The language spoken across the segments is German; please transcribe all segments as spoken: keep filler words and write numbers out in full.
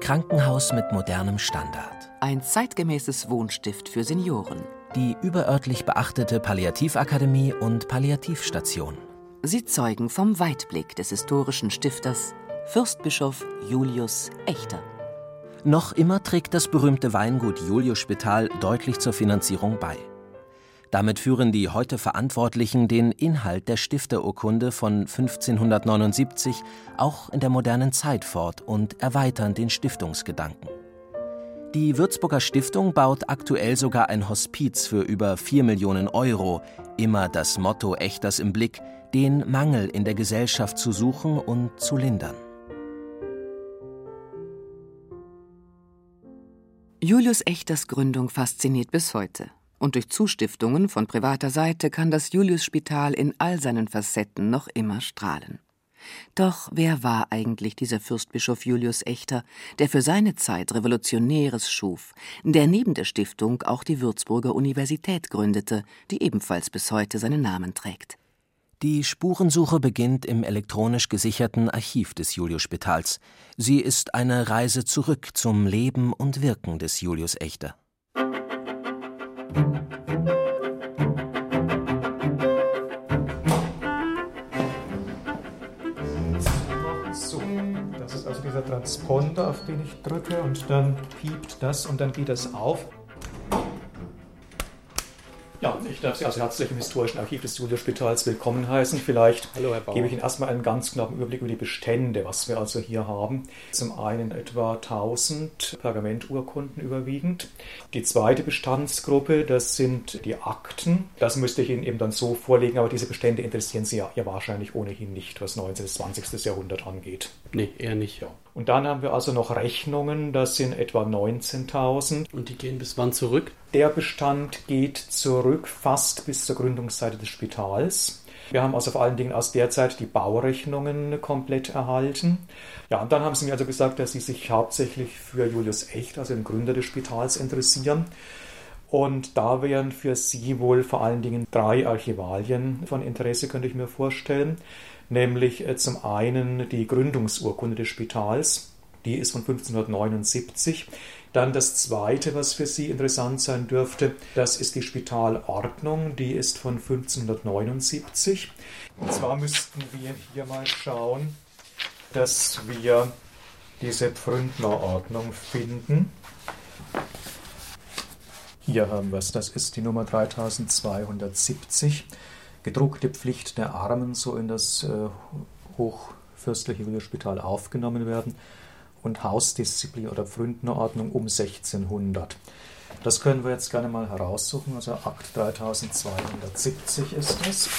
Krankenhaus mit modernem Standard. Ein zeitgemäßes Wohnstift für Senioren. Die überörtlich beachtete Palliativakademie und Palliativstation. Sie zeugen vom Weitblick des historischen Stifters Fürstbischof Julius Echter. Noch immer trägt das berühmte Weingut Julius-Spital deutlich zur Finanzierung bei. Damit führen die heute Verantwortlichen den Inhalt der Stifterurkunde von fünfzehnhundertneunundsiebzig auch in der modernen Zeit fort und erweitern den Stiftungsgedanken. Die Würzburger Stiftung baut aktuell sogar ein Hospiz für über vier Millionen Euro, immer das Motto Echters im Blick, den Mangel in der Gesellschaft zu suchen und zu lindern. Julius Echters Gründung fasziniert bis heute. Und durch Zustiftungen von privater Seite kann das Julius-Spital in all seinen Facetten noch immer strahlen. Doch wer war eigentlich dieser Fürstbischof Julius Echter, der für seine Zeit Revolutionäres schuf, der neben der Stiftung auch die Würzburger Universität gründete, die ebenfalls bis heute seinen Namen trägt? Die Spurensuche beginnt im elektronisch gesicherten Archiv des Julius-Spitals. Sie ist eine Reise zurück zum Leben und Wirken des Julius Echter. So, das ist also dieser Transponder, auf den ich drücke, und dann piept das und dann geht das auf. Ja, ich darf Sie also herzlich im Historischen Archiv des Julius-Spitals willkommen heißen. Vielleicht Hallo, Herr Bauer. Gebe ich Ihnen erstmal einen ganz knappen Überblick über die Bestände, was wir also hier haben. Zum einen etwa tausend Pergamenturkunden überwiegend. Die zweite Bestandsgruppe, das sind die Akten. Das müsste ich Ihnen eben dann so vorlegen, aber diese Bestände interessieren Sie ja, ja wahrscheinlich ohnehin nicht, was neunzehnten bis zwanzigsten Jahrhundert angeht. Nee, eher nicht, ja. Und dann haben wir also noch Rechnungen, das sind etwa neunzehntausend. Und die gehen bis wann zurück? Der Bestand geht zurück fast bis zur Gründungsseite des Spitals. Wir haben also vor allen Dingen aus der Zeit die Baurechnungen komplett erhalten. Ja, und dann haben Sie mir also gesagt, dass Sie sich hauptsächlich für Julius Echter, also den Gründer des Spitals, interessieren. Und da wären für Sie wohl vor allen Dingen drei Archivalien von Interesse, könnte ich mir vorstellen. Nämlich zum einen die Gründungsurkunde des Spitals, die ist von fünfzehnhundertneunundsiebzig. Dann das zweite, was für Sie interessant sein dürfte, das ist die Spitalordnung, die ist von fünfzehnhundertneunundsiebzig. Und zwar müssten wir hier mal schauen, dass wir diese Pfründnerordnung finden. Hier haben wir es, das ist die Nummer dreitausendzweihundertsiebzig. Gedruckte Pflicht der Armen, so in das äh, hochfürstliche Julius-Spital aufgenommen werden, und Hausdisziplin oder Pfründnerordnung um sechzehnhundert. Das können wir jetzt gerne mal heraussuchen, also Akt dreitausendzweihundertsiebzig ist das.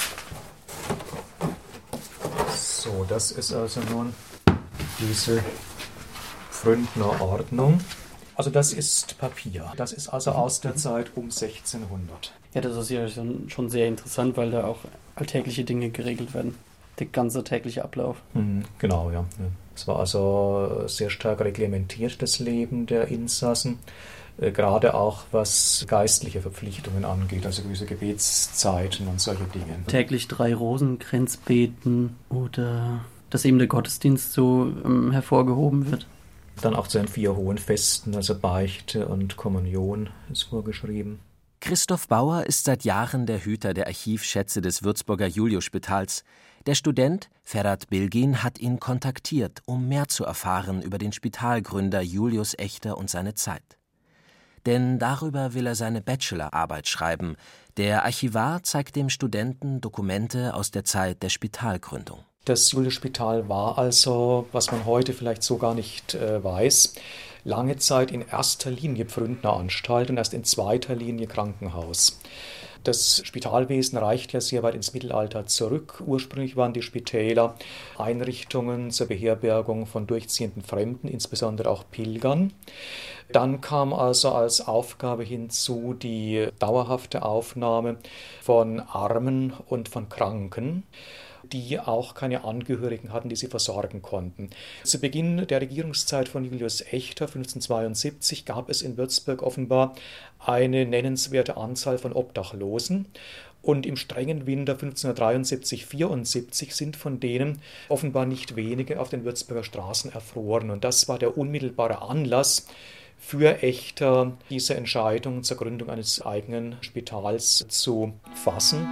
So, das ist also nun diese Pfründnerordnung. Also das ist Papier. Das ist also aus der Zeit um sechzehnhundert. Ja, das ist ja schon, schon sehr interessant, weil da auch alltägliche Dinge geregelt werden. Der ganze tägliche Ablauf. Mhm, genau, ja. Es war also sehr stark reglementiert, das Leben der Insassen. Äh, gerade auch was geistliche Verpflichtungen angeht, also gewisse Gebetszeiten und solche Dinge. Täglich drei Rosenkranz beten oder dass eben der Gottesdienst so ähm, hervorgehoben wird. Dann auch zu den vier hohen Festen, also Beichte und Kommunion ist vorgeschrieben. Christoph Bauer ist seit Jahren der Hüter der Archivschätze des Würzburger Julius-Spitals. Der Student Ferhat Bilgin hat ihn kontaktiert, um mehr zu erfahren über den Spitalgründer Julius Echter und seine Zeit. Denn darüber will er seine Bachelorarbeit schreiben. Der Archivar zeigt dem Studenten Dokumente aus der Zeit der Spitalgründung. Das Julius-Spital war also, was man heute vielleicht so gar nicht äh, weiß, lange Zeit in erster Linie Pfründneranstalt und erst in zweiter Linie Krankenhaus. Das Spitalwesen reicht ja sehr weit ins Mittelalter zurück. Ursprünglich waren die Spitäler Einrichtungen zur Beherbergung von durchziehenden Fremden, insbesondere auch Pilgern. Dann kam also als Aufgabe hinzu die dauerhafte Aufnahme von Armen und von Kranken, die auch keine Angehörigen hatten, die sie versorgen konnten. Zu Beginn der Regierungszeit von Julius Echter fünfzehnhundertzweiundsiebzig gab es in Würzburg offenbar eine nennenswerte Anzahl von Obdachlosen. Und im strengen Winter fünfzehnhundertdreiundsiebzig vierundsiebzig sind von denen offenbar nicht wenige auf den Würzburger Straßen erfroren. Und das war der unmittelbare Anlass für Echter, diese Entscheidung zur Gründung eines eigenen Spitals zu fassen.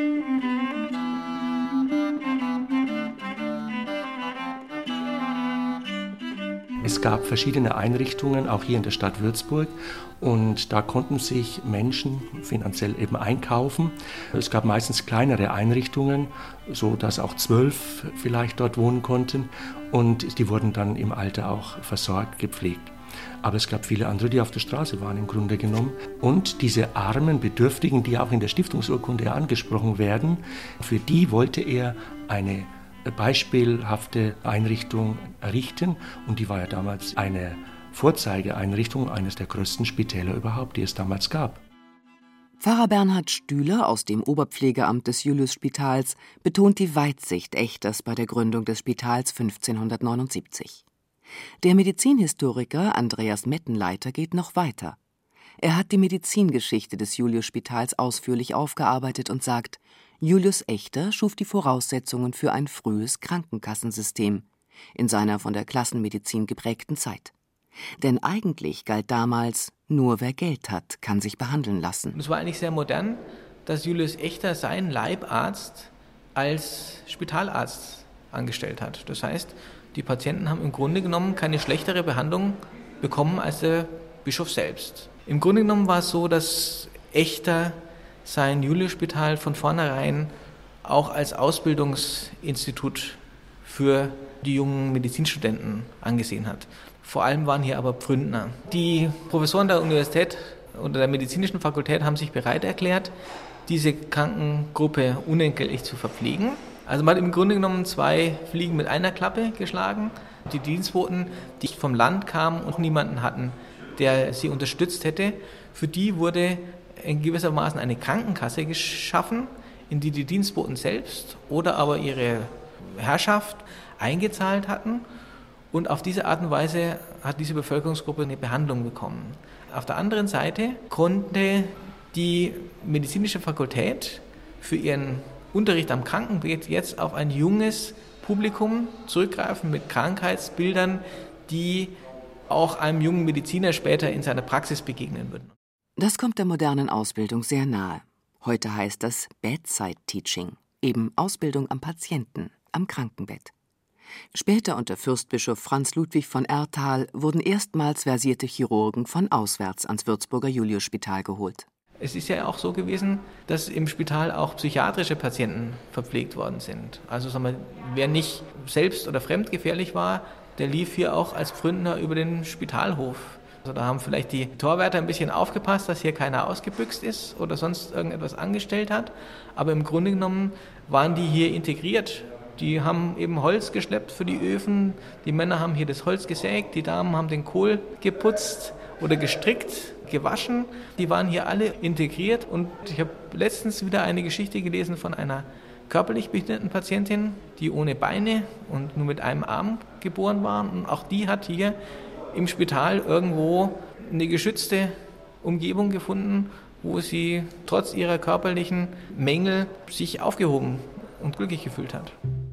Es gab verschiedene Einrichtungen, auch hier in der Stadt Würzburg, und da konnten sich Menschen finanziell eben einkaufen. Es gab meistens kleinere Einrichtungen, so dass auch zwölf vielleicht dort wohnen konnten, und die wurden dann im Alter auch versorgt, gepflegt. Aber es gab viele andere, die auf der Straße waren im Grunde genommen. Und diese armen Bedürftigen, die auch in der Stiftungsurkunde angesprochen werden, für die wollte er eine beispielhafte Einrichtung errichten, und die war ja damals eine Vorzeigeeinrichtung, eines der größten Spitäler überhaupt, die es damals gab. Pfarrer Bernhard Stühler aus dem Oberpflegeamt des Juliusspitals betont die Weitsicht Echters bei der Gründung des Spitals fünfzehnhundertneunundsiebzig. Der Medizinhistoriker Andreas Mettenleiter geht noch weiter. Er hat die Medizingeschichte des Juliusspitals ausführlich aufgearbeitet und sagt, Julius Echter schuf die Voraussetzungen für ein frühes Krankenkassensystem in seiner von der Klassenmedizin geprägten Zeit. Denn eigentlich galt damals, nur wer Geld hat, kann sich behandeln lassen. Es war eigentlich sehr modern, dass Julius Echter seinen Leibarzt als Spitalarzt angestellt hat. Das heißt, die Patienten haben im Grunde genommen keine schlechtere Behandlung bekommen als der Bischof selbst. Im Grunde genommen war es so, dass Echter sein Juliusspital von vornherein auch als Ausbildungsinstitut für die jungen Medizinstudenten angesehen hat. Vor allem waren hier aber Pfründner. Die Professoren der Universität oder der medizinischen Fakultät haben sich bereit erklärt, diese Krankengruppe unentgeltlich zu verpflegen. Also man hat im Grunde genommen zwei Fliegen mit einer Klappe geschlagen. Die Dienstboten, die vom Land kamen und niemanden hatten, der sie unterstützt hätte, für die wurde in gewissermaßen eine Krankenkasse geschaffen, in die die Dienstboten selbst oder aber ihre Herrschaft eingezahlt hatten. Und auf diese Art und Weise hat diese Bevölkerungsgruppe eine Behandlung bekommen. Auf der anderen Seite konnte die medizinische Fakultät für ihren Unterricht am Krankenbett jetzt auf ein junges Publikum zurückgreifen mit Krankheitsbildern, die auch einem jungen Mediziner später in seiner Praxis begegnen würden. Das kommt der modernen Ausbildung sehr nahe. Heute heißt das Bedside Teaching, eben Ausbildung am Patienten, am Krankenbett. Später unter Fürstbischof Franz Ludwig von Erthal wurden erstmals versierte Chirurgen von auswärts ans Würzburger Juliusspital geholt. Es ist ja auch so gewesen, dass im Spital auch psychiatrische Patienten verpflegt worden sind. Also sagen wir, wer nicht selbst oder fremdgefährlich war, der lief hier auch als Pfründner über den Spitalhof. Also da haben vielleicht die Torwärter ein bisschen aufgepasst, dass hier keiner ausgebüxt ist oder sonst irgendetwas angestellt hat. Aber im Grunde genommen waren die hier integriert. Die haben eben Holz geschleppt für die Öfen. Die Männer haben hier das Holz gesägt, die Damen haben den Kohl geputzt oder gestrickt, gewaschen. Die waren hier alle integriert. Und ich habe letztens wieder eine Geschichte gelesen von einer körperlich behinderten Patientin, die ohne Beine und nur mit einem Arm geboren war. Und auch die hat hier im Spital irgendwo eine geschützte Umgebung gefunden, wo sie trotz ihrer körperlichen Mängel sich aufgehoben und glücklich gefühlt hat.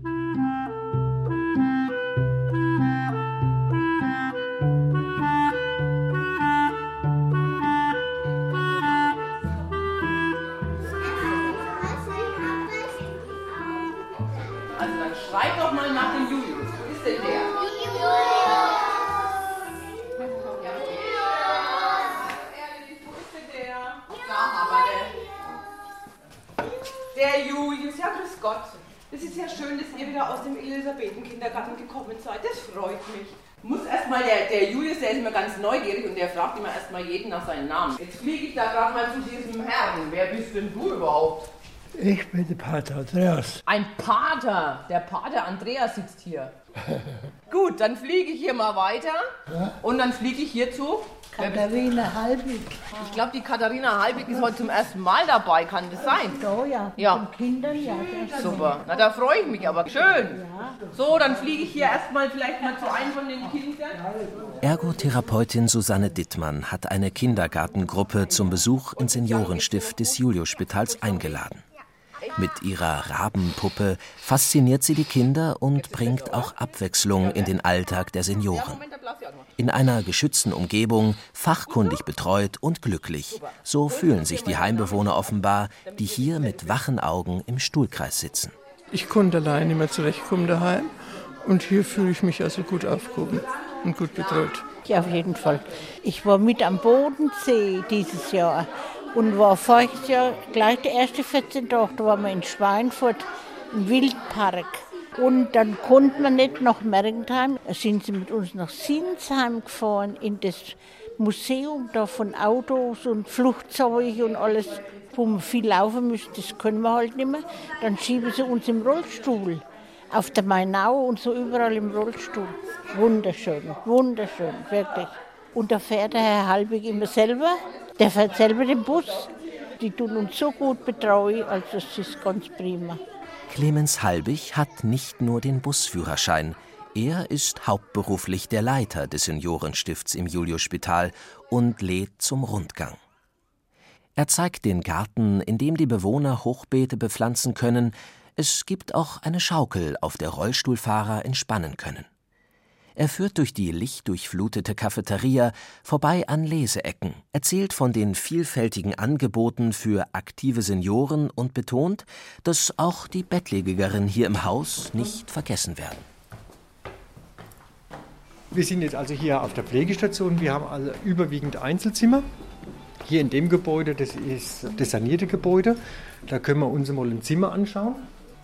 Also dann schreit doch mal nach dem Julius. Wo ist denn der? Der Julius, ja grüß Gott. Es ist ja schön, dass ihr wieder aus dem Elisabethen-Kindergarten gekommen seid. Das freut mich. Muss erstmal, der, der Julius, der ist immer ganz neugierig und der fragt immer erstmal jeden nach seinem Namen. Jetzt fliege ich da gerade mal zu diesem Herrn. Wer bist denn du überhaupt? Ich bin der Pater Andreas. Ein Pater. Der Pater Andreas sitzt hier. Gut, dann fliege ich hier mal weiter. Ja. Und dann fliege ich hier zu Katharina Halbig. Ich glaube, die Katharina Halbig ist heute zum ersten Mal dabei, kann das sein? So, ja. Ja. Mit den Kindern, ja. Super, na da freue ich mich aber. Schön. Ja. So, dann fliege ich hier erstmal vielleicht mal zu einem von den Kindern. Ergotherapeutin Susanne Dittmann hat eine Kindergartengruppe zum Besuch im Seniorenstift des Juliusspitals eingeladen. Mit ihrer Rabenpuppe fasziniert sie die Kinder und bringt auch Abwechslung in den Alltag der Senioren. In einer geschützten Umgebung, fachkundig betreut und glücklich. So fühlen sich die Heimbewohner offenbar, die hier mit wachen Augen im Stuhlkreis sitzen. Ich konnte allein nicht mehr zurechtkommen daheim und hier fühle ich mich also gut aufgehoben und gut betreut. Ja, auf jeden Fall. Ich war mit am Bodensee dieses Jahr. Und war voriges Jahr gleich die erste vierzehn Tage, da waren wir in Schweinfurt im Wildpark. Und dann konnten wir nicht nach Mergentheim, da sind sie mit uns nach Sinsheim gefahren, in das Museum da von Autos und Flugzeugen und alles, wo wir viel laufen müssen, das können wir halt nicht mehr. Dann schieben sie uns im Rollstuhl, auf der Mainau und so überall im Rollstuhl. Wunderschön, wunderschön, wirklich. Und da fährt der Herr Halbig immer selber. Der fährt selber den Bus. Die tun uns so gut betreuen, also das ist ganz prima. Clemens Halbig hat nicht nur den Busführerschein. Er ist hauptberuflich der Leiter des Seniorenstifts im Juliusspital und lädt zum Rundgang. Er zeigt den Garten, in dem die Bewohner Hochbeete bepflanzen können. Es gibt auch eine Schaukel, auf der Rollstuhlfahrer entspannen können. Er führt durch die lichtdurchflutete Cafeteria vorbei an Leseecken, erzählt von den vielfältigen Angeboten für aktive Senioren und betont, dass auch die Bettlägererinnen hier im Haus nicht vergessen werden. Wir sind jetzt also hier auf der Pflegestation. Wir haben also überwiegend Einzelzimmer. Hier in dem Gebäude, das ist das sanierte Gebäude. Da können wir uns mal ein Zimmer anschauen.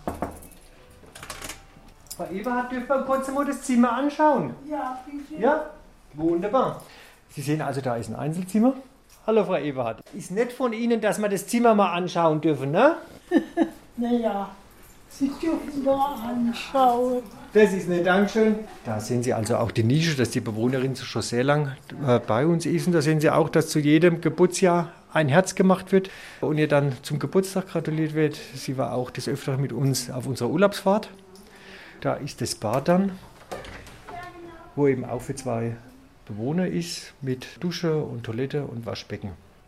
Frau Eberhard, dürfen wir kurz mal das Zimmer anschauen? Ja, bitte. Ja, wunderbar. Sie sehen also, da ist ein Einzelzimmer. Hallo Frau Eberhard. Ist nett von Ihnen, dass wir das Zimmer mal anschauen dürfen, ne? Naja, Sie dürfen da anschauen. Das ist nett, Dankeschön. Da sehen Sie also auch die Nische, dass die Bewohnerin schon sehr lang äh, bei uns ist. Und da sehen Sie auch, dass zu jedem Geburtsjahr ein Herz gemacht wird und ihr dann zum Geburtstag gratuliert wird. Sie war auch des Öfteren mit uns auf unserer Urlaubsfahrt. Da ist das Bad dann, wo eben auch für zwei Bewohner ist, mit Dusche und Toilette und Waschbecken.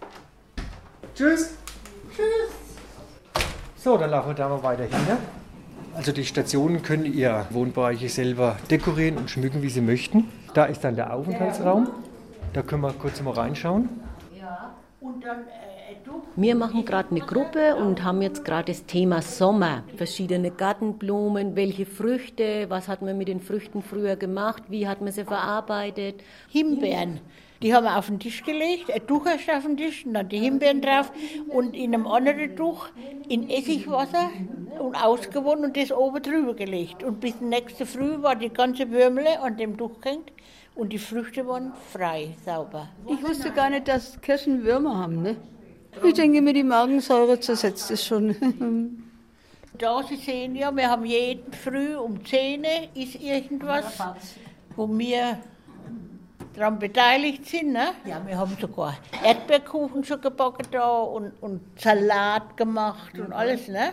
Tschüss! Tschüss! So, dann laufen wir da mal weiter hin. Also die Stationen können ihr Wohnbereiche selber dekorieren und schmücken, wie sie möchten. Da ist dann der Aufenthaltsraum. Da können wir kurz mal reinschauen. Ja, und dann... Wir machen gerade eine Gruppe und haben jetzt gerade das Thema Sommer. Verschiedene Gartenblumen, welche Früchte, was hat man mit den Früchten früher gemacht, wie hat man sie verarbeitet. Himbeeren, die haben wir auf den Tisch gelegt, ein Tuch erst auf den Tisch, und dann die Himbeeren drauf und in einem anderen Tuch in Essigwasser und ausgewonnen und das oben drüber gelegt. Und bis nächste Früh war die ganze Würmele an dem Tuch gehängt und die Früchte waren frei, sauber. Ich wusste gar nicht, dass Kirschen Würmer haben, ne? Ich denke mir, die Magensäure zersetzt es schon. Da Sie sehen ja, wir haben jeden Früh um zehn ist irgendwas, wo wir daran beteiligt sind. Ne? Ja, wir haben sogar Erdbeerkuchen schon gebacken da und, und Salat gemacht und alles. Ne?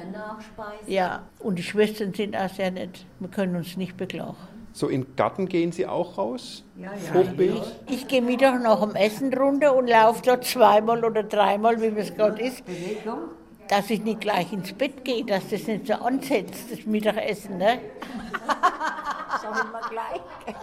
Ja, und die Schwestern sind auch sehr nett. Wir können uns nicht beklagen. So in den Garten gehen Sie auch raus? Ja, ja. Hochbeet? Ich, ich gehe Mittag nach dem Essen runter und laufe dort zweimal oder dreimal, wie es gerade ist. Dass ich nicht gleich ins Bett gehe, dass das nicht so ansetzt, das Mittagessen. Ne? Sag ich mal gleich.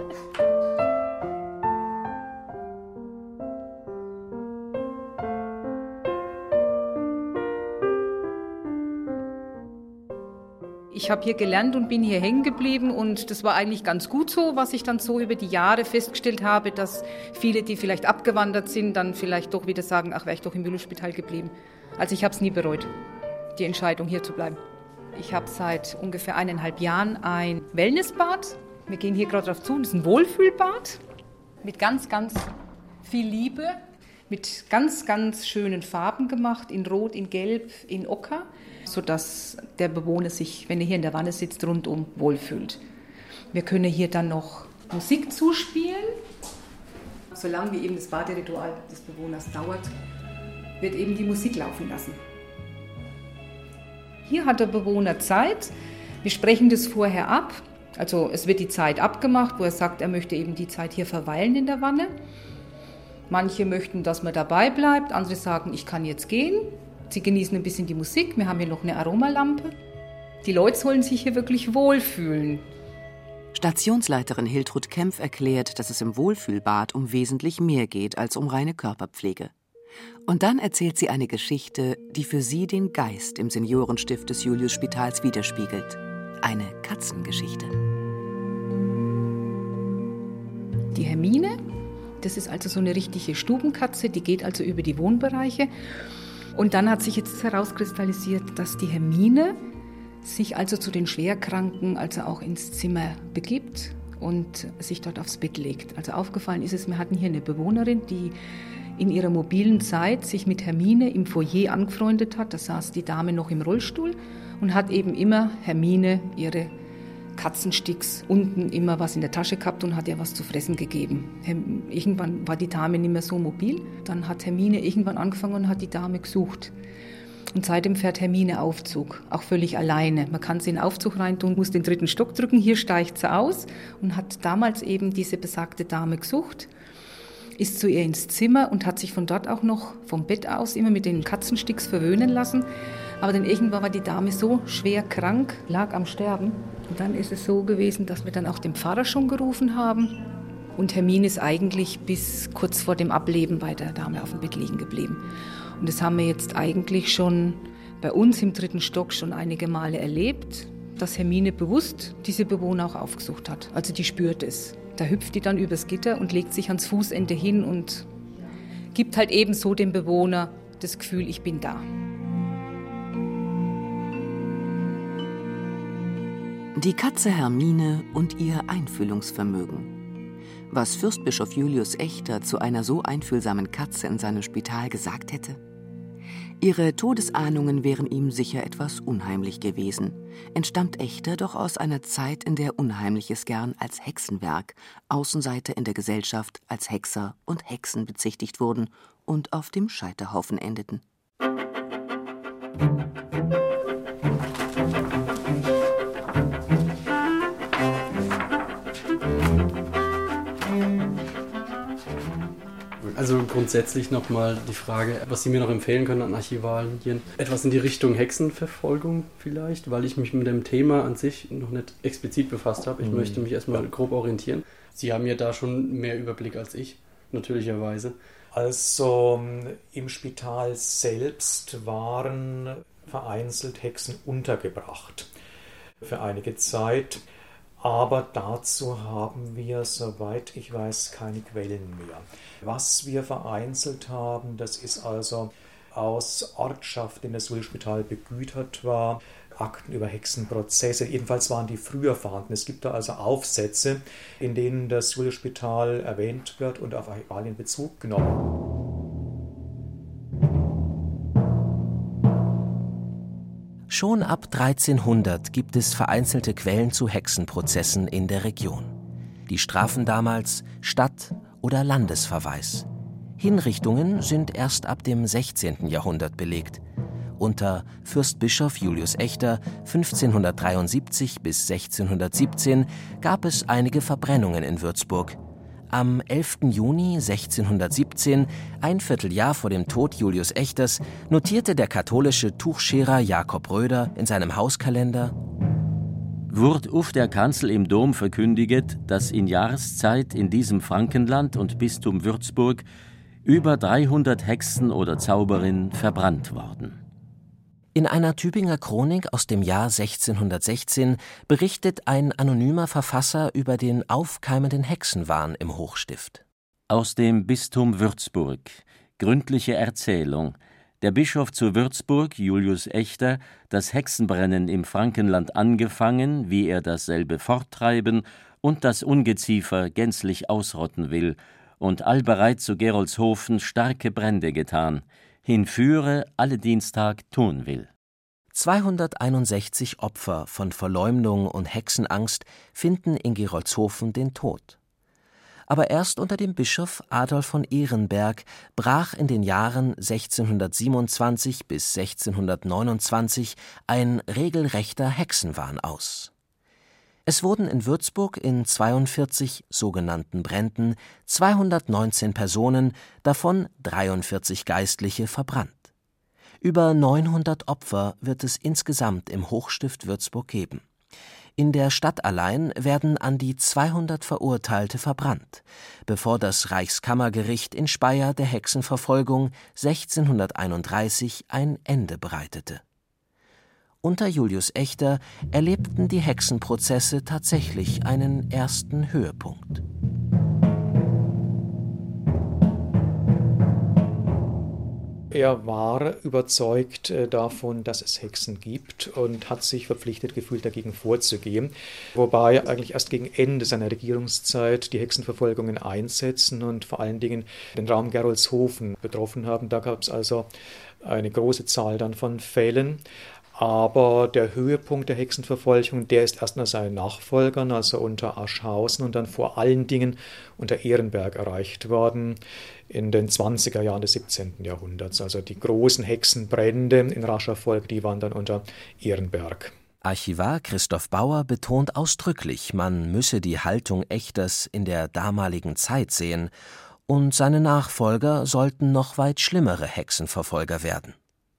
Ich habe hier gelernt und bin hier hängen geblieben und das war eigentlich ganz gut so, was ich dann so über die Jahre festgestellt habe, dass viele, die vielleicht abgewandert sind, dann vielleicht doch wieder sagen, ach, wäre ich doch im Juliusspital geblieben. Also ich habe es nie bereut, die Entscheidung hier zu bleiben. Ich habe seit ungefähr eineinhalb Jahren ein Wellnessbad. Wir gehen hier gerade drauf zu, das ist ein Wohlfühlbad mit ganz, ganz viel Liebe, mit ganz, ganz schönen Farben gemacht, in Rot, in Gelb, in Ocker, sodass der Bewohner sich, wenn er hier in der Wanne sitzt, rundum wohlfühlt. Wir können hier dann noch Musik zuspielen. Solange wie eben das Baderitual des Bewohners dauert, wird eben die Musik laufen lassen. Hier hat der Bewohner Zeit. Wir sprechen das vorher ab. Also es wird die Zeit abgemacht, wo er sagt, er möchte eben die Zeit hier verweilen in der Wanne. Manche möchten, dass man dabei bleibt, andere sagen, ich kann jetzt gehen. Sie genießen ein bisschen die Musik. Wir haben hier noch eine Aromalampe. Die Leute sollen sich hier wirklich wohlfühlen. Stationsleiterin Hiltrud Kempf erklärt, dass es im Wohlfühlbad um wesentlich mehr geht als um reine Körperpflege. Und dann erzählt sie eine Geschichte, die für sie den Geist im Seniorenstift des Juliusspitals widerspiegelt. Eine Katzengeschichte. Die Hermine, das ist also so eine richtige Stubenkatze, die geht also über die Wohnbereiche. Und dann hat sich jetzt herauskristallisiert, dass die Hermine sich also zu den Schwerkranken also auch ins Zimmer begibt und sich dort aufs Bett legt. Also aufgefallen ist es, wir hatten hier eine Bewohnerin, die in ihrer mobilen Zeit sich mit Hermine im Foyer angefreundet hat. Da saß die Dame noch im Rollstuhl und hat eben immer Hermine ihre Katzensticks unten immer was in der Tasche gehabt und hat ihr was zu fressen gegeben. Irgendwann war die Dame nicht mehr so mobil. Dann hat Hermine irgendwann angefangen und hat die Dame gesucht. Und seitdem fährt Hermine Aufzug, auch völlig alleine. Man kann sie in den Aufzug reintun, muss den dritten Stock drücken, hier steigt sie aus und hat damals eben diese besagte Dame gesucht, ist zu ihr ins Zimmer und hat sich von dort auch noch vom Bett aus immer mit den Katzensticks verwöhnen lassen. Aber dann irgendwann war die Dame so schwer krank, lag am Sterben. Und dann ist es so gewesen, dass wir dann auch den Pfarrer schon gerufen haben. Und Hermine ist eigentlich bis kurz vor dem Ableben bei der Dame auf dem Bett liegen geblieben. Und das haben wir jetzt eigentlich schon bei uns im dritten Stock schon einige Male erlebt, dass Hermine bewusst diese Bewohner auch aufgesucht hat. Also die spürt es. Da hüpft die dann übers Gitter und legt sich ans Fußende hin und gibt halt eben so dem Bewohner das Gefühl, ich bin da. Die Katze Hermine und ihr Einfühlungsvermögen. Was Fürstbischof Julius Echter zu einer so einfühlsamen Katze in seinem Spital gesagt hätte? Ihre Todesahnungen wären ihm sicher etwas unheimlich gewesen. Entstammt Echter doch aus einer Zeit, in der Unheimliches gern als Hexenwerk, Außenseiter in der Gesellschaft als Hexer und Hexen bezichtigt wurden und auf dem Scheiterhaufen endeten. Also grundsätzlich nochmal die Frage, was Sie mir noch empfehlen können an Archivalien. Etwas in die Richtung Hexenverfolgung vielleicht, weil ich mich mit dem Thema an sich noch nicht explizit befasst habe. Ich mhm. möchte mich erstmal grob orientieren. Sie haben ja da schon mehr Überblick als ich, natürlicherweise. Also im Spital selbst waren vereinzelt Hexen untergebracht für einige Zeit. Aber dazu haben wir, soweit ich weiß, keine Quellen mehr. Was wir vereinzelt haben, das ist also aus Ortschaft, in das Juliusspital begütert war, Akten über Hexenprozesse. Jedenfalls waren die früher vorhanden. Es gibt da also Aufsätze, in denen das Juliusspital erwähnt wird und auf Archivalien Bezug genommen. Schon ab dreizehnhundert gibt es vereinzelte Quellen zu Hexenprozessen in der Region. Die strafen damals Stadt- oder Landesverweis. Hinrichtungen sind erst ab dem sechzehnten Jahrhundert belegt. Unter Fürstbischof Julius Echter fünfzehnhundertdreiundsiebzig bis sechzehnhundertsiebzehn gab es einige Verbrennungen in Würzburg. Am elften Juni sechzehnhundertsiebzehn, ein Vierteljahr vor dem Tod Julius Echters, notierte der katholische Tuchscherer Jakob Röder in seinem Hauskalender: Wurd auf der Kanzel im Dom verkündiget, dass in Jahreszeit in diesem Frankenland und Bistum Würzburg über dreihundert Hexen oder Zauberinnen verbrannt worden. In einer Tübinger Chronik aus dem Jahr sechzehnhundertsechzehn berichtet ein anonymer Verfasser über den aufkeimenden Hexenwahn im Hochstift. Aus dem Bistum Würzburg. Gründliche Erzählung. Der Bischof zu Würzburg, Julius Echter, das Hexenbrennen im Frankenland angefangen, wie er dasselbe forttreiben und das Ungeziefer gänzlich ausrotten will, und allbereit zu Gerolzhofen starke Brände getan, hinführe alle Dienstag tun will. zweihunderteinundsechzig Opfer von Verleumdung und Hexenangst finden in Gerolzhofen den Tod. Aber erst unter dem Bischof Adolf von Ehrenberg brach in den Jahren sechzehnhundertsiebenundzwanzig bis sechzehnhundertneunundzwanzig ein regelrechter Hexenwahn aus. Es wurden in Würzburg in zweiundvierzig sogenannten Bränden zweihundertneunzehn Personen, davon dreiundvierzig Geistliche, verbrannt. Über neunhundert Opfer wird es insgesamt im Hochstift Würzburg geben. In der Stadt allein werden an die zweihundert Verurteilte verbrannt, bevor das Reichskammergericht in Speyer der Hexenverfolgung sechzehnhunderteinunddreißig ein Ende bereitete. Unter Julius Echter erlebten die Hexenprozesse tatsächlich einen ersten Höhepunkt. Er war überzeugt davon, dass es Hexen gibt und hat sich verpflichtet gefühlt, dagegen vorzugehen. Wobei eigentlich erst gegen Ende seiner Regierungszeit die Hexenverfolgungen einsetzen und vor allen Dingen den Raum Gerolzhofen betroffen haben. Da gab es also eine große Zahl dann von Fällen. Aber der Höhepunkt der Hexenverfolgung, der ist erst nach seinen Nachfolgern, also unter Aschhausen und dann vor allen Dingen unter Ehrenberg erreicht worden in den zwanziger Jahren des siebzehnten Jahrhunderts. Also die großen Hexenbrände in rascher Folge, die waren dann unter Ehrenberg. Archivar Christoph Bauer betont ausdrücklich, man müsse die Haltung Echters in der damaligen Zeit sehen, und seine Nachfolger sollten noch weit schlimmere Hexenverfolger werden.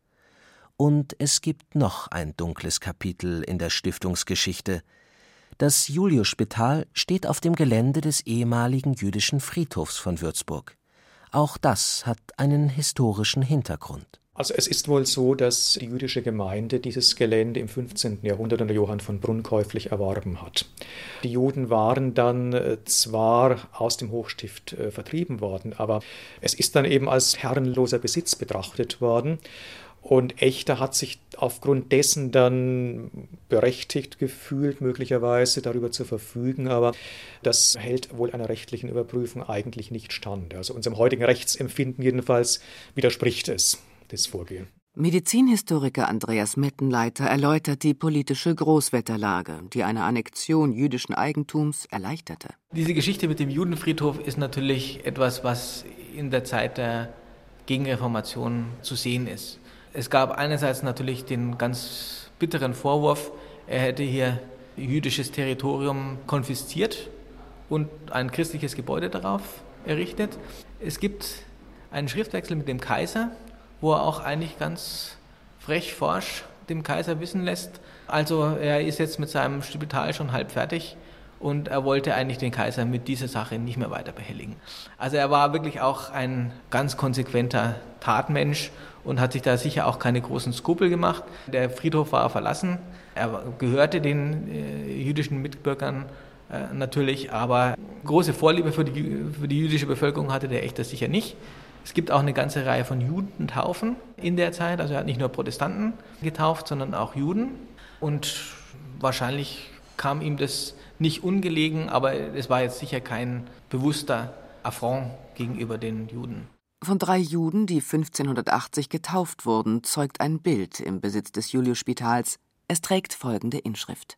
Und es gibt noch ein dunkles Kapitel in der Stiftungsgeschichte. Das Juliusspital steht auf dem Gelände des ehemaligen jüdischen Friedhofs von Würzburg. Auch das hat einen historischen Hintergrund. Also es ist wohl so, dass die jüdische Gemeinde dieses Gelände im fünfzehnten Jahrhundert unter Johann von Brunn käuflich erworben hat. Die Juden waren dann zwar aus dem Hochstift vertrieben worden, aber es ist dann eben als herrenloser Besitz betrachtet worden. Und Echter hat sich aufgrund dessen dann berechtigt gefühlt, möglicherweise darüber zu verfügen, aber das hält wohl einer rechtlichen Überprüfung eigentlich nicht stand. Also unserem heutigen Rechtsempfinden jedenfalls widerspricht es, das Vorgehen. Medizinhistoriker Andreas Mettenleiter erläutert die politische Großwetterlage, die eine Annexion jüdischen Eigentums erleichterte. Diese Geschichte mit dem Judenfriedhof ist natürlich etwas, was in der Zeit der Gegenreformation zu sehen ist. Es gab einerseits natürlich den ganz bitteren Vorwurf, er hätte hier jüdisches Territorium konfisziert und ein christliches Gebäude darauf errichtet. Es gibt einen Schriftwechsel mit dem Kaiser, wo er auch eigentlich ganz frech forsch dem Kaiser wissen lässt, also er ist jetzt mit seinem Spital schon halb fertig und er wollte eigentlich den Kaiser mit dieser Sache nicht mehr weiter behelligen. Also er war wirklich auch ein ganz konsequenter Tatmensch und hat sich da sicher auch keine großen Skrupel gemacht. Der Friedhof war verlassen, er gehörte den äh, jüdischen Mitbürgern äh, natürlich, aber große Vorliebe für die, für die jüdische Bevölkerung hatte der Echter sicher nicht. Es gibt auch eine ganze Reihe von Judentaufen in der Zeit, also er hat nicht nur Protestanten getauft, sondern auch Juden. Und wahrscheinlich kam ihm das nicht ungelegen, aber es war jetzt sicher kein bewusster Affront gegenüber den Juden. Von drei Juden, die fünfzehnhundertachtzig getauft wurden, zeugt ein Bild im Besitz des Juliusspitals. Es trägt folgende Inschrift.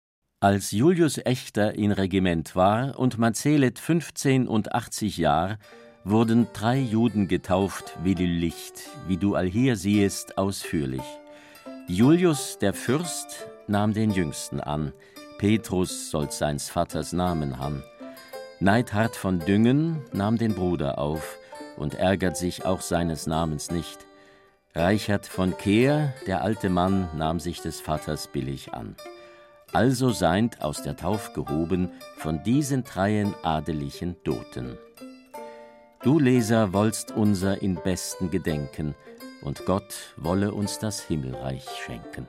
Als Julius Echter in Regiment war und man zählet fünfzehnundachtzig Jahr, wurden drei Juden getauft, Willi Licht, wie du allhier siehest, ausführlich. Julius, der Fürst, nahm den Jüngsten an, Petrus sollt seins Vaters Namen han. Neidhard von Düngen nahm den Bruder auf und ärgert sich auch seines Namens nicht. Reichard von Kehr, der alte Mann, nahm sich des Vaters billig an. Also seind aus der Tauf gehoben von diesen dreien adelichen Doten. Du, Leser, wollst unser in besten gedenken, und Gott wolle uns das Himmelreich schenken.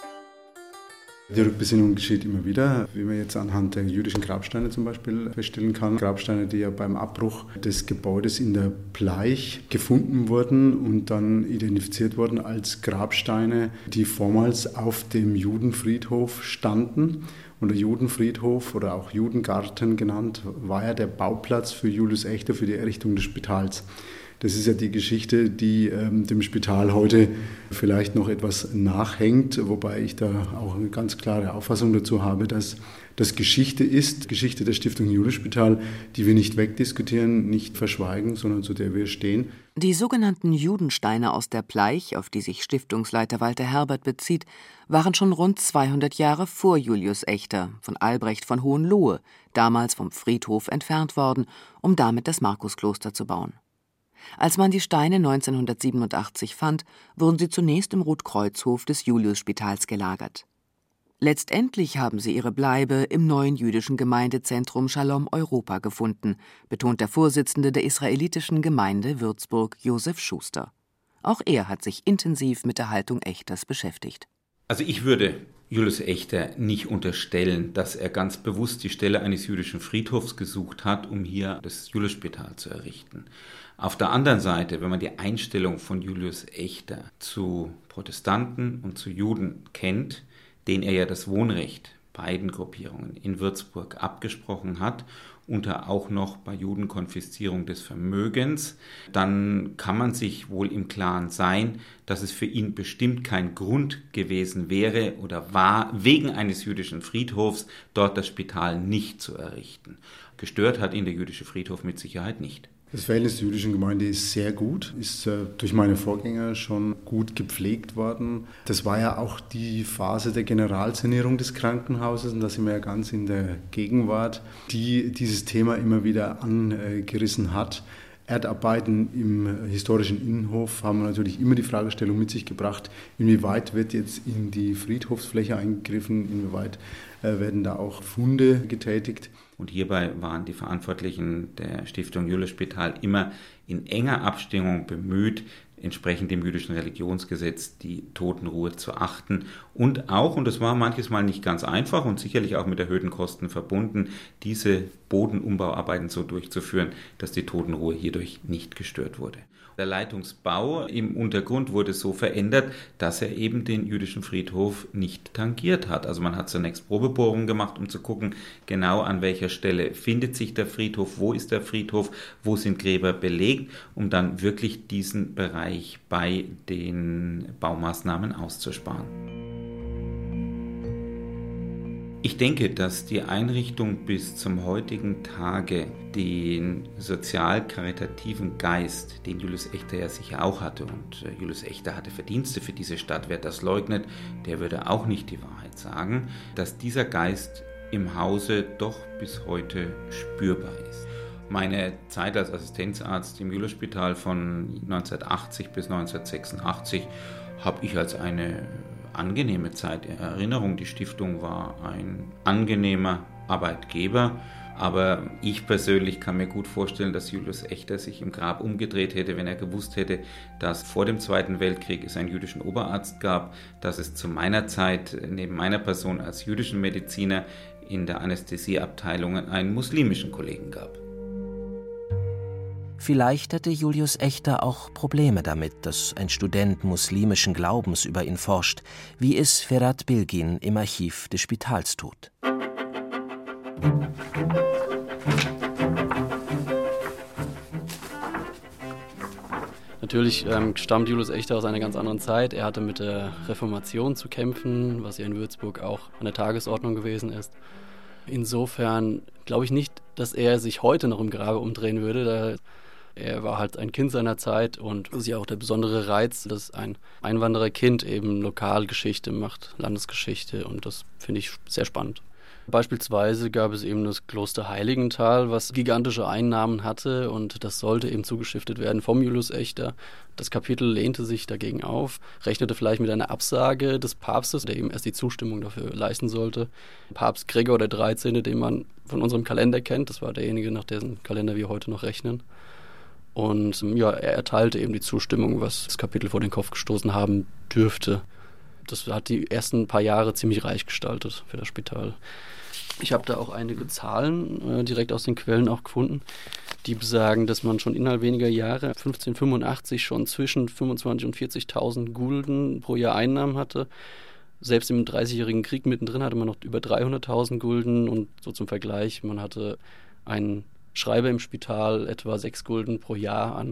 Die Rückbesinnung geschieht immer wieder, wie man jetzt anhand der jüdischen Grabsteine zum Beispiel feststellen kann. Grabsteine, die ja beim Abbruch des Gebäudes in der Bleich gefunden wurden und dann identifiziert wurden als Grabsteine, die vormals auf dem Judenfriedhof standen. Und der Judenfriedhof oder auch Judengarten genannt, war ja der Bauplatz für Julius Echter für die Errichtung des Spitals. Das ist ja die Geschichte, die ähm, dem Spital heute vielleicht noch etwas nachhängt, wobei ich da auch eine ganz klare Auffassung dazu habe, dass das Geschichte ist, Geschichte der Stiftung Julius-Spital, die wir nicht wegdiskutieren, nicht verschweigen, sondern zu der wir stehen. Die sogenannten Judensteine aus der Pleich, auf die sich Stiftungsleiter Walter Herbert bezieht, waren schon rund zweihundert Jahre vor Julius Echter von Albrecht von Hohenlohe, damals vom Friedhof entfernt worden, um damit das Markuskloster zu bauen. Als man die Steine neunzehnhundertsiebenundachtzig fand, wurden sie zunächst im Rotkreuzhof des Juliusspitals gelagert. Letztendlich haben sie ihre Bleibe im neuen jüdischen Gemeindezentrum Shalom Europa gefunden, betont der Vorsitzende der israelitischen Gemeinde Würzburg, Josef Schuster. Auch er hat sich intensiv mit der Haltung Echters beschäftigt. Also ich würde Julius Echter nicht unterstellen, dass er ganz bewusst die Stelle eines jüdischen Friedhofs gesucht hat, um hier das Juliusspital zu errichten. Auf der anderen Seite, wenn man die Einstellung von Julius Echter zu Protestanten und zu Juden kennt, den er ja das Wohnrecht beiden Gruppierungen in Würzburg abgesprochen hat, unter auch noch bei Juden Konfiszierung des Vermögens, dann kann man sich wohl im Klaren sein, dass es für ihn bestimmt kein Grund gewesen wäre oder war, wegen eines jüdischen Friedhofs dort das Spital nicht zu errichten. Gestört hat ihn der jüdische Friedhof mit Sicherheit nicht. Das Verhältnis der jüdischen Gemeinde ist sehr gut, ist äh, durch meine Vorgänger schon gut gepflegt worden. Das war ja auch die Phase der Generalsanierung des Krankenhauses, und da sind wir ja ganz in der Gegenwart, die dieses Thema immer wieder angerissen hat. Erdarbeiten im historischen Innenhof haben natürlich immer die Fragestellung mit sich gebracht, inwieweit wird jetzt in die Friedhofsfläche eingegriffen, inwieweit äh, werden da auch Funde getätigt. Und hierbei waren die Verantwortlichen der Stiftung Julius-Spital immer in enger Abstimmung bemüht, entsprechend dem jüdischen Religionsgesetz die Totenruhe zu achten und auch, und das war manches Mal nicht ganz einfach und sicherlich auch mit erhöhten Kosten verbunden, diese Bodenumbauarbeiten so durchzuführen, dass die Totenruhe hierdurch nicht gestört wurde. Der Leitungsbau im Untergrund wurde so verändert, dass er eben den jüdischen Friedhof nicht tangiert hat. Also man hat zunächst Probebohrungen gemacht, um zu gucken, genau an welcher Stelle findet sich der Friedhof, wo ist der Friedhof, wo sind Gräber belegt, um dann wirklich diesen Bereich bei den Baumaßnahmen auszusparen. Ich denke, dass die Einrichtung bis zum heutigen Tage den sozial-karitativen Geist, den Julius Echter ja sicher auch hatte, und Julius Echter hatte Verdienste für diese Stadt, wer das leugnet, der würde auch nicht die Wahrheit sagen, dass dieser Geist im Hause doch bis heute spürbar ist. Meine Zeit als Assistenzarzt im Juliusspital von neunzehnhundertachtzig bis neunzehnhundertsechsundachtzig habe ich als eine angenehme Zeit in Erinnerung. Die Stiftung war ein angenehmer Arbeitgeber, aber ich persönlich kann mir gut vorstellen, dass Julius Echter sich im Grab umgedreht hätte, wenn er gewusst hätte, dass vor dem Zweiten Weltkrieg es einen jüdischen Oberarzt gab, dass es zu meiner Zeit neben meiner Person als jüdischen Mediziner in der Anästhesieabteilung einen muslimischen Kollegen gab. Vielleicht hatte Julius Echter auch Probleme damit, dass ein Student muslimischen Glaubens über ihn forscht, wie es Ferhat Bilgin im Archiv des Spitals tut. Natürlich ähm, stammt Julius Echter aus einer ganz anderen Zeit. Er hatte mit der Reformation zu kämpfen, was ja in Würzburg auch an der Tagesordnung gewesen ist. Insofern glaube ich nicht, dass er sich heute noch im Grabe umdrehen würde. Da Er war halt ein Kind seiner Zeit und das ist ja auch der besondere Reiz, dass ein Einwandererkind eben Lokalgeschichte macht, Landesgeschichte, und das finde ich sehr spannend. Beispielsweise gab es eben das Kloster Heiligenthal, was gigantische Einnahmen hatte, und das sollte eben zugestiftet werden vom Julius Echter. Das Kapitel lehnte sich dagegen auf, rechnete vielleicht mit einer Absage des Papstes, der eben erst die Zustimmung dafür leisten sollte. Papst Gregor der dreizehnte, den man von unserem Kalender kennt, das war derjenige, nach dessen Kalender wir heute noch rechnen. Und ja, er erteilte eben die Zustimmung, was das Kapitel vor den Kopf gestoßen haben dürfte. Das hat die ersten paar Jahre ziemlich reich gestaltet für das Spital. Ich habe da auch einige Zahlen äh, direkt aus den Quellen auch gefunden, die besagen, dass man schon innerhalb weniger Jahre, fünfzehnhundertfünfundachtzig, schon zwischen fünfundzwanzigtausend und vierzigtausend Gulden pro Jahr Einnahmen hatte. Selbst im dreißigjährigen Krieg mittendrin hatte man noch über dreihunderttausend Gulden, und so zum Vergleich, man hatte einen Schreiber im Spital etwa sechs Gulden pro Jahr an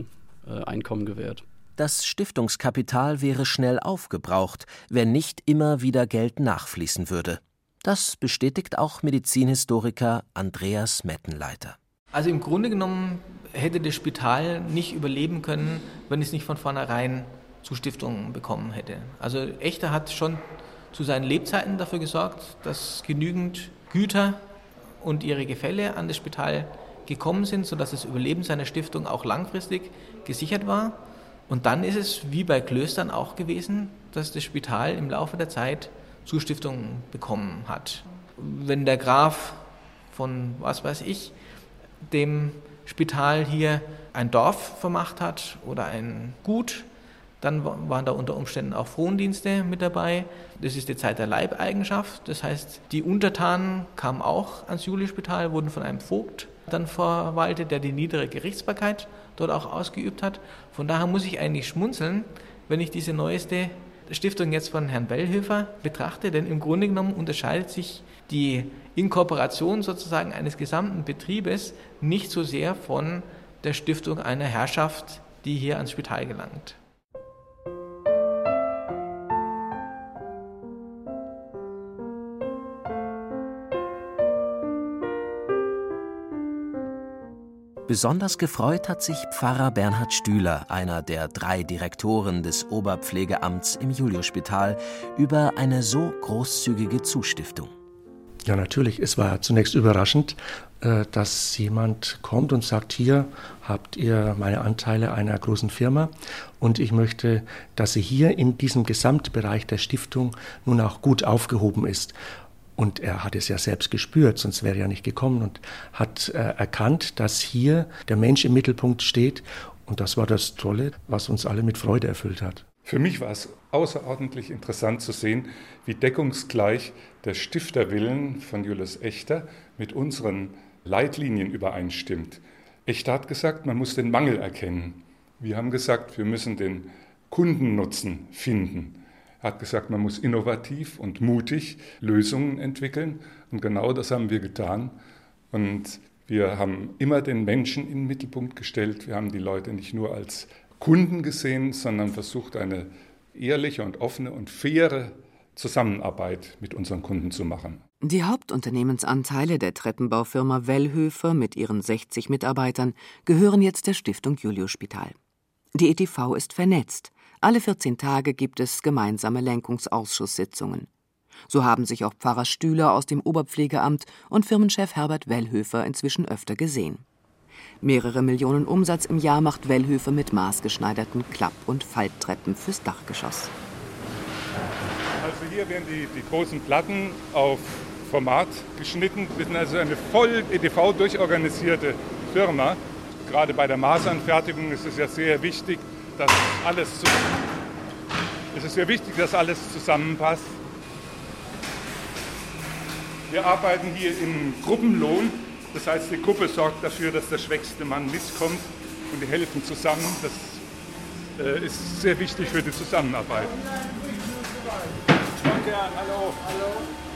äh, Einkommen gewährt. Das Stiftungskapital wäre schnell aufgebraucht, wenn nicht immer wieder Geld nachfließen würde. Das bestätigt auch Medizinhistoriker Andreas Mettenleiter. Also im Grunde genommen hätte das Spital nicht überleben können, wenn es nicht von vornherein Zustiftungen bekommen hätte. Also Echter hat schon zu seinen Lebzeiten dafür gesorgt, dass genügend Güter und ihre Gefälle an das Spital gekommen sind, sodass das Überleben seiner Stiftung auch langfristig gesichert war. Und dann ist es wie bei Klöstern auch gewesen, dass das Spital im Laufe der Zeit Zustiftungen bekommen hat. Wenn der Graf von, was weiß ich, dem Spital hier ein Dorf vermacht hat oder ein Gut, dann waren da unter Umständen auch Frondienste mit dabei. Das ist die Zeit der Leibeigenschaft. Das heißt, die Untertanen kamen auch ans Juliusspital, wurden von einem Vogt dann verwaltet, der die niedere Gerichtsbarkeit dort auch ausgeübt hat. Von daher muss ich eigentlich schmunzeln, wenn ich diese neueste Stiftung jetzt von Herrn Wellhöfer betrachte, denn im Grunde genommen unterscheidet sich die Inkorporation sozusagen eines gesamten Betriebes nicht so sehr von der Stiftung einer Herrschaft, die hier ans Spital gelangt. Besonders gefreut hat sich Pfarrer Bernhard Stühler, einer der drei Direktoren des Oberpflegeamts im Juliusspital, über eine so großzügige Zustiftung. Ja, natürlich. Es war zunächst überraschend, dass jemand kommt und sagt, hier habt ihr meine Anteile einer großen Firma und ich möchte, dass sie hier in diesem Gesamtbereich der Stiftung nun auch gut aufgehoben ist. Und er hat es ja selbst gespürt, sonst wäre er ja nicht gekommen und hat äh, erkannt, dass hier der Mensch im Mittelpunkt steht. Und das war das Tolle, was uns alle mit Freude erfüllt hat. Für mich war es außerordentlich interessant zu sehen, wie deckungsgleich der Stifterwillen von Julius Echter mit unseren Leitlinien übereinstimmt. Echter hat gesagt, man muss den Mangel erkennen. Wir haben gesagt, wir müssen den Kundennutzen finden. Er hat gesagt, man muss innovativ und mutig Lösungen entwickeln. Und genau das haben wir getan. Und wir haben immer den Menschen in den Mittelpunkt gestellt. Wir haben die Leute nicht nur als Kunden gesehen, sondern versucht, eine ehrliche und offene und faire Zusammenarbeit mit unseren Kunden zu machen. Die Hauptunternehmensanteile der Treppenbaufirma Wellhöfer mit ihren sechzig Mitarbeitern gehören jetzt der Stiftung Juliusspital. Die E T V ist vernetzt. Alle vierzehn Tage gibt es gemeinsame Lenkungsausschusssitzungen. So haben sich auch Pfarrer Stühler aus dem Oberpflegeamt und Firmenchef Herbert Wellhöfer inzwischen öfter gesehen. Mehrere Millionen Umsatz im Jahr macht Wellhöfer mit maßgeschneiderten Klapp- und Falttreppen fürs Dachgeschoss. Also hier werden die, die großen Platten auf Format geschnitten. Wir sind also eine voll E D V durchorganisierte Firma. Gerade bei der Maßanfertigung ist es ja sehr wichtig, dass alles zu, es ist sehr wichtig, dass alles zusammenpasst. Wir arbeiten hier im Gruppenlohn. Das heißt, die Gruppe sorgt dafür, dass der schwächste Mann mitkommt und die helfen zusammen. Das äh, ist sehr wichtig für die Zusammenarbeit. Danke, hallo. Hallo.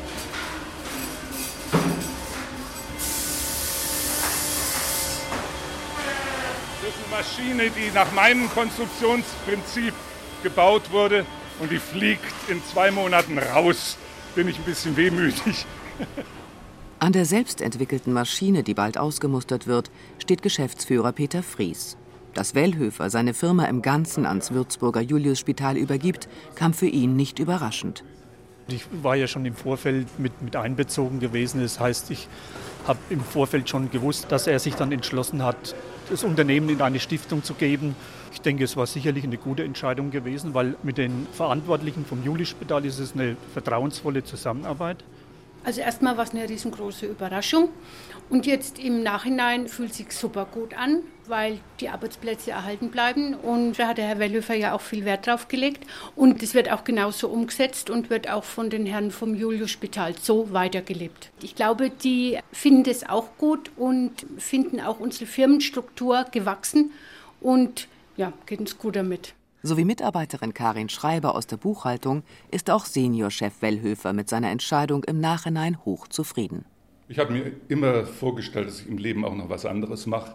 Das ist eine Maschine, die nach meinem Konstruktionsprinzip gebaut wurde und die fliegt in zwei Monaten raus. Bin ich ein bisschen wehmütig. An der selbstentwickelten Maschine, die bald ausgemustert wird, steht Geschäftsführer Peter Fries. Dass Wellhöfer seine Firma im Ganzen ans Würzburger Juliusspital übergibt, kam für ihn nicht überraschend. Ich war ja schon im Vorfeld mit, mit einbezogen gewesen. Das heißt, ich habe im Vorfeld schon gewusst, dass er sich dann entschlossen hat, das Unternehmen in eine Stiftung zu geben. Ich denke, es war sicherlich eine gute Entscheidung gewesen, weil mit den Verantwortlichen vom Juliusspital ist es eine vertrauensvolle Zusammenarbeit. Also erstmal war es eine riesengroße Überraschung und jetzt im Nachhinein fühlt es sich super gut an, weil die Arbeitsplätze erhalten bleiben und da hat der Herr Wellhöfer ja auch viel Wert drauf gelegt und es wird auch genauso umgesetzt und wird auch von den Herren vom Juliusspital so weitergelebt. Ich glaube, die finden das auch gut und finden auch unsere Firmenstruktur gewachsen und ja, geht uns gut damit. Sowie Mitarbeiterin Karin Schreiber aus der Buchhaltung ist auch Seniorchef Wellhöfer mit seiner Entscheidung im Nachhinein hochzufrieden. Ich habe mir immer vorgestellt, dass ich im Leben auch noch was anderes mache.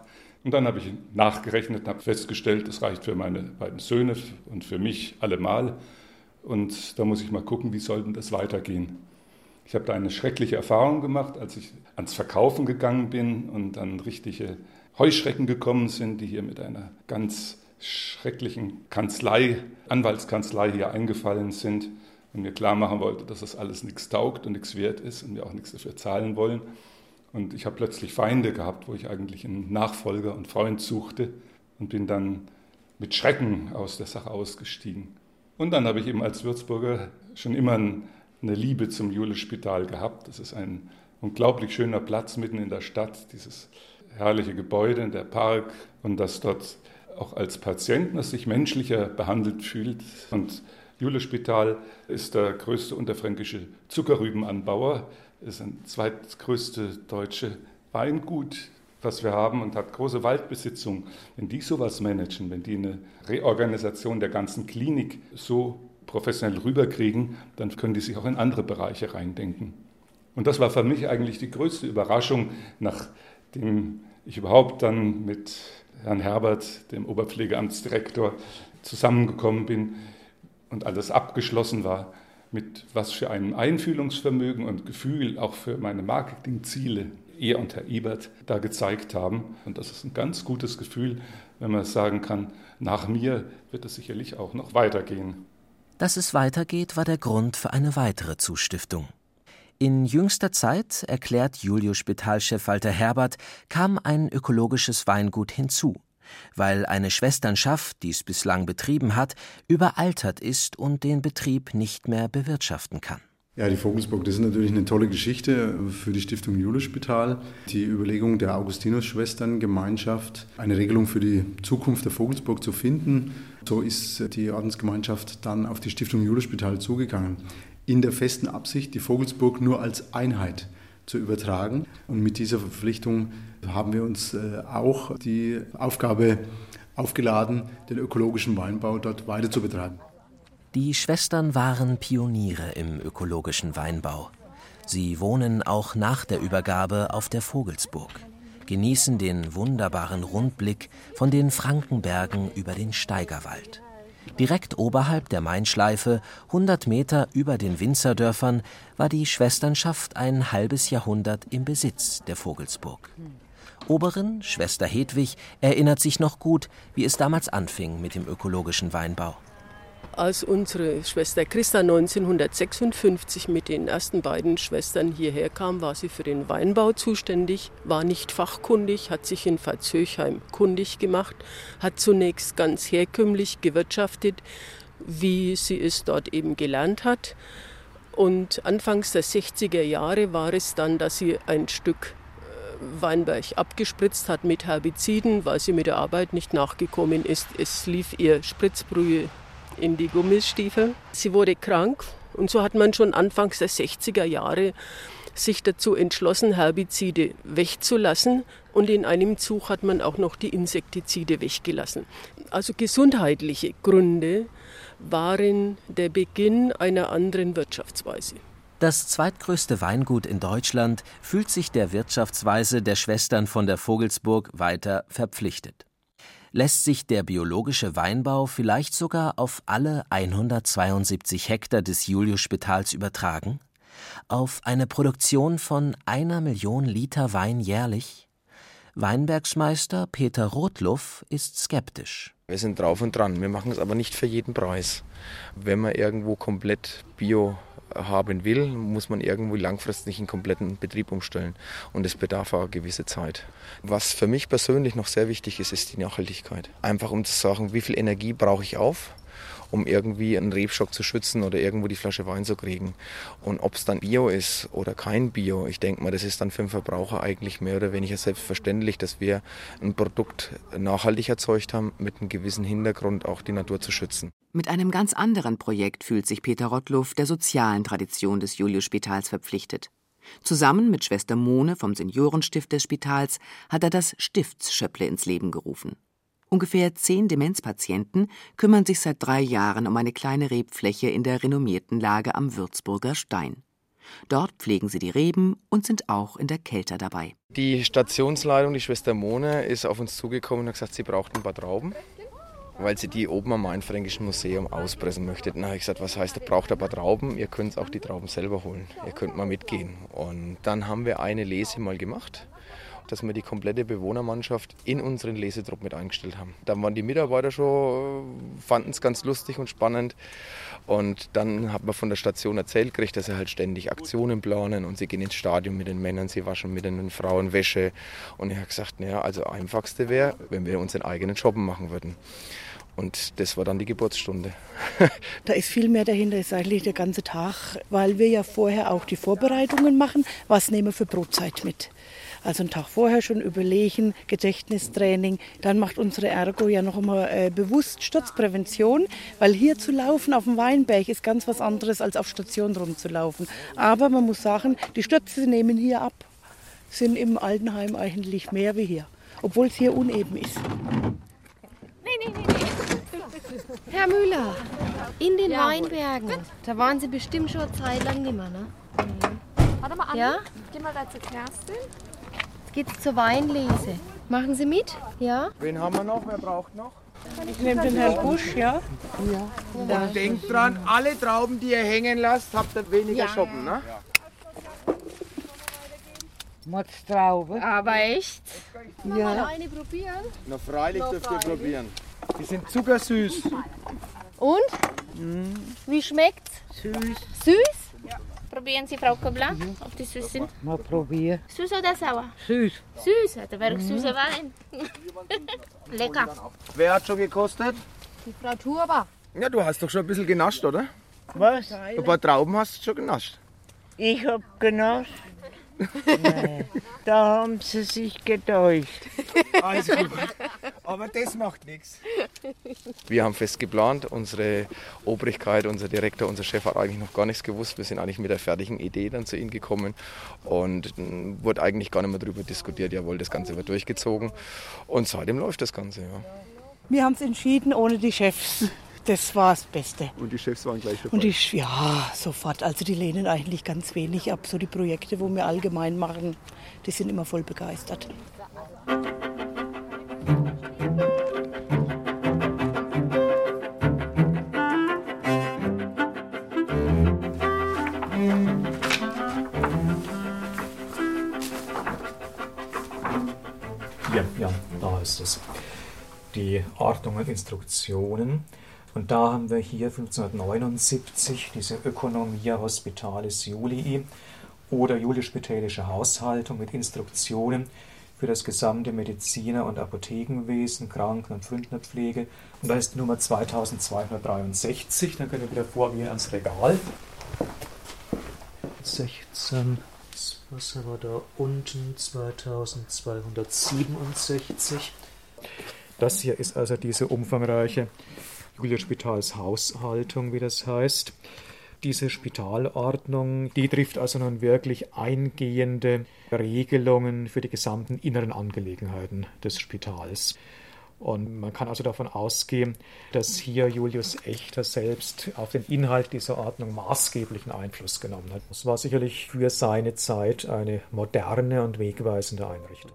Und dann habe ich nachgerechnet und habe festgestellt, das reicht für meine beiden Söhne und für mich allemal. Und da muss ich mal gucken, wie soll denn das weitergehen. Ich habe da eine schreckliche Erfahrung gemacht, als ich ans Verkaufen gegangen bin und dann richtige Heuschrecken gekommen sind, die hier mit einer ganz schrecklichen Kanzlei, Anwaltskanzlei hier eingefallen sind und mir klar machen wollte, dass das alles nichts taugt und nichts wert ist und wir auch nichts dafür zahlen wollen. Und ich habe plötzlich Feinde gehabt, wo ich eigentlich einen Nachfolger und Freund suchte und bin dann mit Schrecken aus der Sache ausgestiegen. Und dann habe ich eben als Würzburger schon immer eine Liebe zum Julius-Spital gehabt. Das ist ein unglaublich schöner Platz mitten in der Stadt, dieses herrliche Gebäude, der Park und dass dort auch als Patient man sich menschlicher behandelt fühlt. Und Julius-Spital ist der größte unterfränkische Zuckerrübenanbauer, ist ein zweitgrößte deutsche Weingut, was wir haben und hat große Waldbesitzung. Wenn die sowas managen, wenn die eine Reorganisation der ganzen Klinik so professionell rüberkriegen, dann können die sich auch in andere Bereiche reindenken. Und das war für mich eigentlich die größte Überraschung, nachdem ich überhaupt dann mit Herrn Herbert, dem Oberpflegeamtsdirektor, zusammengekommen bin und alles abgeschlossen war, mit was für einem Einfühlungsvermögen und Gefühl auch für meine Marketingziele er und Herr Ebert da gezeigt haben. Und das ist ein ganz gutes Gefühl, wenn man sagen kann, nach mir wird es sicherlich auch noch weitergehen. Dass es weitergeht, war der Grund für eine weitere Zustiftung. In jüngster Zeit, erklärt Julius-Spital-Chef Walter Herbert, kam ein ökologisches Weingut hinzu, weil eine Schwesternschaft, die es bislang betrieben hat, überaltert ist und den Betrieb nicht mehr bewirtschaften kann. Ja, die Vogelsburg, das ist natürlich eine tolle Geschichte für die Stiftung Julius-Spital. Die Überlegung der Augustinus-Schwestern-Gemeinschaft, eine Regelung für die Zukunft der Vogelsburg zu finden. So ist die Ordensgemeinschaft dann auf die Stiftung Julius-Spital zugegangen. In der festen Absicht, die Vogelsburg nur als Einheit zu übertragen. Und mit dieser Verpflichtung haben wir uns auch die Aufgabe aufgeladen, den ökologischen Weinbau dort weiter zu betreiben. Die Schwestern waren Pioniere im ökologischen Weinbau. Sie wohnen auch nach der Übergabe auf der Vogelsburg, genießen den wunderbaren Rundblick von den Frankenbergen über den Steigerwald. Direkt oberhalb der Mainschleife, hundert Meter über den Winzerdörfern, war die Schwesternschaft ein halbes Jahrhundert im Besitz der Vogelsburg. Oberin, Schwester Hedwig, erinnert sich noch gut, wie es damals anfing mit dem ökologischen Weinbau. Als unsere Schwester Christa neunzehnhundertsechsundfünfzig mit den ersten beiden Schwestern hierher kam, war sie für den Weinbau zuständig, war nicht fachkundig, hat sich in Veitshöchheim kundig gemacht, hat zunächst ganz herkömmlich gewirtschaftet, wie sie es dort eben gelernt hat. Und anfangs der sechziger Jahre war es dann, dass sie ein Stück Weinberg abgespritzt hat mit Herbiziden, weil sie mit der Arbeit nicht nachgekommen ist. Es lief ihr Spritzbrühe in die Gummistiefel. Sie wurde krank und so hat man schon anfangs der sechziger Jahre sich dazu entschlossen, Herbizide wegzulassen und in einem Zug hat man auch noch die Insektizide weggelassen. Also gesundheitliche Gründe waren der Beginn einer anderen Wirtschaftsweise. Das zweitgrößte Weingut in Deutschland fühlt sich der Wirtschaftsweise der Schwestern von der Vogelsburg weiter verpflichtet. Lässt sich der biologische Weinbau vielleicht sogar auf alle hundertzweiundsiebzig Hektar des Julius-Spitals übertragen? Auf eine Produktion von einer Million Liter Wein jährlich? Weinbergsmeister Peter Rotluff ist skeptisch. Wir sind drauf und dran, wir machen es aber nicht für jeden Preis. Wenn man irgendwo komplett Bio haben will, muss man irgendwo langfristig einen kompletten Betrieb umstellen. Und es bedarf auch eine gewisse Zeit. Was für mich persönlich noch sehr wichtig ist, ist die Nachhaltigkeit. Einfach um zu sagen, wie viel Energie brauche ich auf, um irgendwie einen Rebstock zu schützen oder irgendwo die Flasche Wein zu kriegen. Und ob es dann Bio ist oder kein Bio, ich denke mal, das ist dann für den Verbraucher eigentlich mehr oder weniger selbstverständlich, dass wir ein Produkt nachhaltig erzeugt haben, mit einem gewissen Hintergrund auch die Natur zu schützen. Mit einem ganz anderen Projekt fühlt sich Peter Rottluff der sozialen Tradition des Julius-Spitals verpflichtet. Zusammen mit Schwester Mone vom Seniorenstift des Spitals hat er das Stiftsschöpple ins Leben gerufen. Ungefähr zehn Demenzpatienten kümmern sich seit drei Jahren um eine kleine Rebfläche in der renommierten Lage am Würzburger Stein. Dort pflegen sie die Reben und sind auch in der Kelter dabei. Die Stationsleitung, die Schwester Mone, ist auf uns zugekommen und hat gesagt, sie braucht ein paar Trauben, weil sie die oben am Mainfränkischen Museum auspressen möchte. Dann habe ich gesagt, was heißt, ihr braucht ein paar Trauben? Ihr könnt auch die Trauben selber holen. Ihr könnt mal mitgehen. Und dann haben wir eine Lese mal gemacht, dass wir die komplette Bewohnermannschaft in unseren Lesetrupp mit eingestellt haben. Dann waren die Mitarbeiter schon, fanden es ganz lustig und spannend. Und dann hat man von der Station erzählt gekriegt, dass sie halt ständig Aktionen planen und sie gehen ins Stadion mit den Männern, sie waschen mit den Frauen Wäsche. Und ich habe gesagt, naja, also einfachste wäre, wenn wir unseren eigenen Job machen würden. Und das war dann die Geburtsstunde. Da ist viel mehr dahinter, ist eigentlich der ganze Tag, weil wir ja vorher auch die Vorbereitungen machen, was nehmen wir für Brotzeit mit. Also einen Tag vorher schon überlegen, Gedächtnistraining. Dann macht unsere Ergo ja noch einmal äh, bewusst Sturzprävention, weil hier zu laufen auf dem Weinberg ist ganz was anderes, als auf Station rumzulaufen. Aber man muss sagen, die Stürze nehmen hier ab. Sind im Altenheim eigentlich mehr wie hier, obwohl es hier uneben ist. Nee, nee, nee, nee. Herr Müller, in den ja, Weinbergen, da waren Sie bestimmt schon eine Zeit lang nicht mehr, ne? Mhm. Warte mal an, ja? Geh mal da zur Kerstin. Jetzt geht's zur Weinlese. Machen Sie mit? Ja? Wen haben wir noch? Wer braucht noch? Ich nehme den Herrn Busch, ja? Ja. Und denkt dran, alle Trauben, die ihr hängen lasst, habt ihr weniger ja. Shoppen, ne? Ja. Motztraube. Aber echt? Ja. Mal eine probieren? Na freilich no, dürft ihr probieren. Die sind zuckersüß. Und? Mm. Wie schmeckt's? Süß. Süß? Ja. Probieren Sie, Frau Kobler, mhm. ob die süß sind. Mal probieren. Süß oder sauer? Süß. Süß, da wäre mhm. süßer Wein. Lecker. Wer hat schon gekostet? Die Frau Turba. Ja, du hast doch schon ein bisschen genascht, oder? Was? Ein paar Trauben hast du schon genascht. Ich hab genascht. Nee, da haben sie sich getäuscht. Also gut, aber das macht nichts. Wir haben fest geplant, unsere Obrigkeit, unser Direktor, unser Chef hat eigentlich noch gar nichts gewusst. Wir sind eigentlich mit der fertigen Idee dann zu ihnen gekommen und wurde eigentlich gar nicht mehr darüber diskutiert. Jawohl, das Ganze wird durchgezogen und seitdem läuft das Ganze. Ja. Wir haben es entschieden ohne die Chefs. Das war das Beste. Und die Chefs waren gleich dabei? Und die, ja, sofort. Also die lehnen eigentlich ganz wenig ab. So die Projekte, wo wir allgemein machen, die sind immer voll begeistert. Ja, ja, da ist es. Die Ordnung und Instruktionen. Und da haben wir hier fünfzehnhundertneunundsiebzig diese Ökonomia Hospitalis Julii oder julisch-spitälische Haushaltung mit Instruktionen für das gesamte Mediziner- und Apothekenwesen, Kranken- und Pfründnerpflege. Und da ist die Nummer zweitausendzweihundertdreiundsechzig. Dann können wir wieder vorgehen ans Regal. sechzehn, was haben wir da unten? zweitausendzweihundertsiebenundsechzig. Das hier ist also diese umfangreiche Julius-Spitals Haushaltung, wie das heißt. Diese Spitalordnung, die trifft also nun wirklich eingehende Regelungen für die gesamten inneren Angelegenheiten des Spitals. Und man kann also davon ausgehen, dass hier Julius Echter selbst auf den Inhalt dieser Ordnung maßgeblichen Einfluss genommen hat. Das war sicherlich für seine Zeit eine moderne und wegweisende Einrichtung.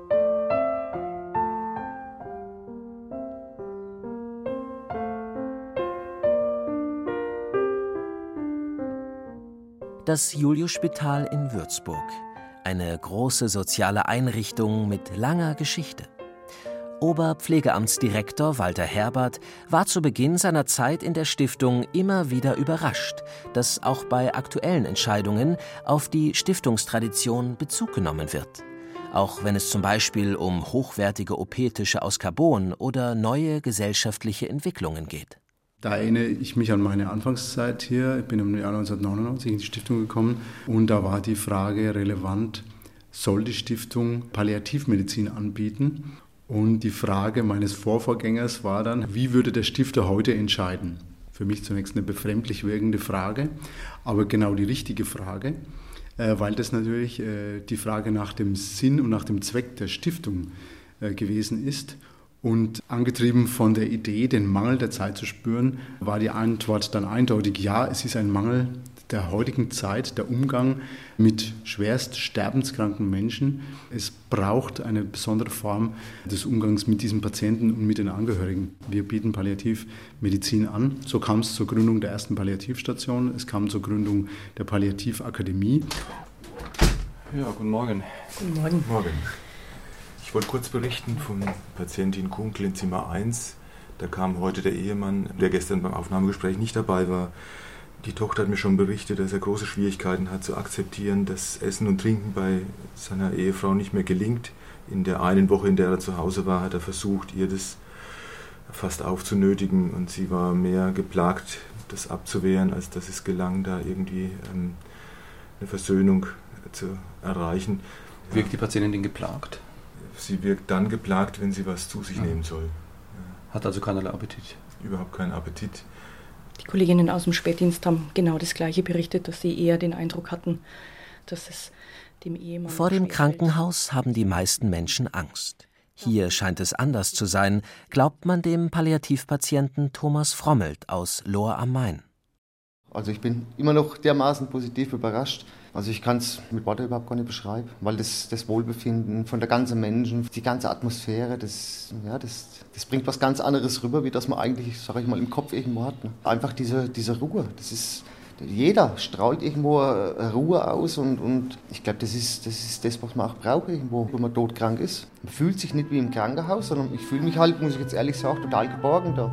Das Juliusspital in Würzburg. Eine große soziale Einrichtung mit langer Geschichte. Oberpflegeamtsdirektor Walter Herbert war zu Beginn seiner Zeit in der Stiftung immer wieder überrascht, dass auch bei aktuellen Entscheidungen auf die Stiftungstradition Bezug genommen wird. Auch wenn es zum Beispiel um hochwertige O P-Tische aus Carbon oder neue gesellschaftliche Entwicklungen geht. Da erinnere ich mich an meine Anfangszeit hier. Ich bin im Jahr neunzehnhundertneunundneunzig in die Stiftung gekommen und da war die Frage relevant, soll die Stiftung Palliativmedizin anbieten? Und die Frage meines Vorvorgängers war dann, wie würde der Stifter heute entscheiden? Für mich zunächst eine befremdlich wirkende Frage, aber genau die richtige Frage, weil das natürlich die Frage nach dem Sinn und nach dem Zweck der Stiftung gewesen ist. Und angetrieben von der Idee, den Mangel der Zeit zu spüren, war die Antwort dann eindeutig, ja, es ist ein Mangel der heutigen Zeit der Umgang mit schwerst sterbenskranken Menschen. Es braucht eine besondere Form des Umgangs mit diesen Patienten und mit den Angehörigen. Wir bieten Palliativmedizin an. So kam es zur Gründung der ersten Palliativstation. Es kam zur Gründung der Palliativakademie. Ja, guten Morgen. Guten Morgen. Morgen. Ich wollte kurz berichten von Patientin Kunkel in Zimmer eins. Da kam heute der Ehemann, der gestern beim Aufnahmegespräch nicht dabei war. Die Tochter hat mir schon berichtet, dass er große Schwierigkeiten hat zu akzeptieren, dass Essen und Trinken bei seiner Ehefrau nicht mehr gelingt. In der einen Woche, in der er zu Hause war, hat er versucht, ihr das fast aufzunötigen und sie war mehr geplagt, das abzuwehren, als dass es gelang, da irgendwie ähm, eine Versöhnung zu erreichen. Wirkt die Patientin denn geplagt? Sie wirkt dann geplagt, wenn sie was zu sich ja. nehmen soll. Ja. Hat also keinerlei Appetit? Überhaupt keinen Appetit. Die Kolleginnen aus dem Spätdienst haben genau das Gleiche berichtet, dass sie eher den Eindruck hatten, dass es dem Ehemann... Vor dem Krankenhaus haben die meisten Menschen Angst. Hier scheint es anders zu sein, glaubt man dem Palliativpatienten Thomas Frommelt aus Lohr am Main. Also ich bin immer noch dermaßen positiv überrascht. Also ich kann es mit Worten überhaupt gar nicht beschreiben, weil das, das Wohlbefinden von der ganzen Menschen, die ganze Atmosphäre, das, ja, das, das bringt was ganz anderes rüber, wie das man eigentlich, sage ich mal, im Kopf irgendwo hat. Ne? Einfach diese, diese Ruhe, das ist, jeder strahlt irgendwo Ruhe aus und, und ich glaube, das ist, das ist das, was man auch braucht irgendwo, wenn man todkrank ist. Man fühlt sich nicht wie im Krankenhaus, sondern ich fühle mich halt, muss ich jetzt ehrlich sagen, total geborgen da.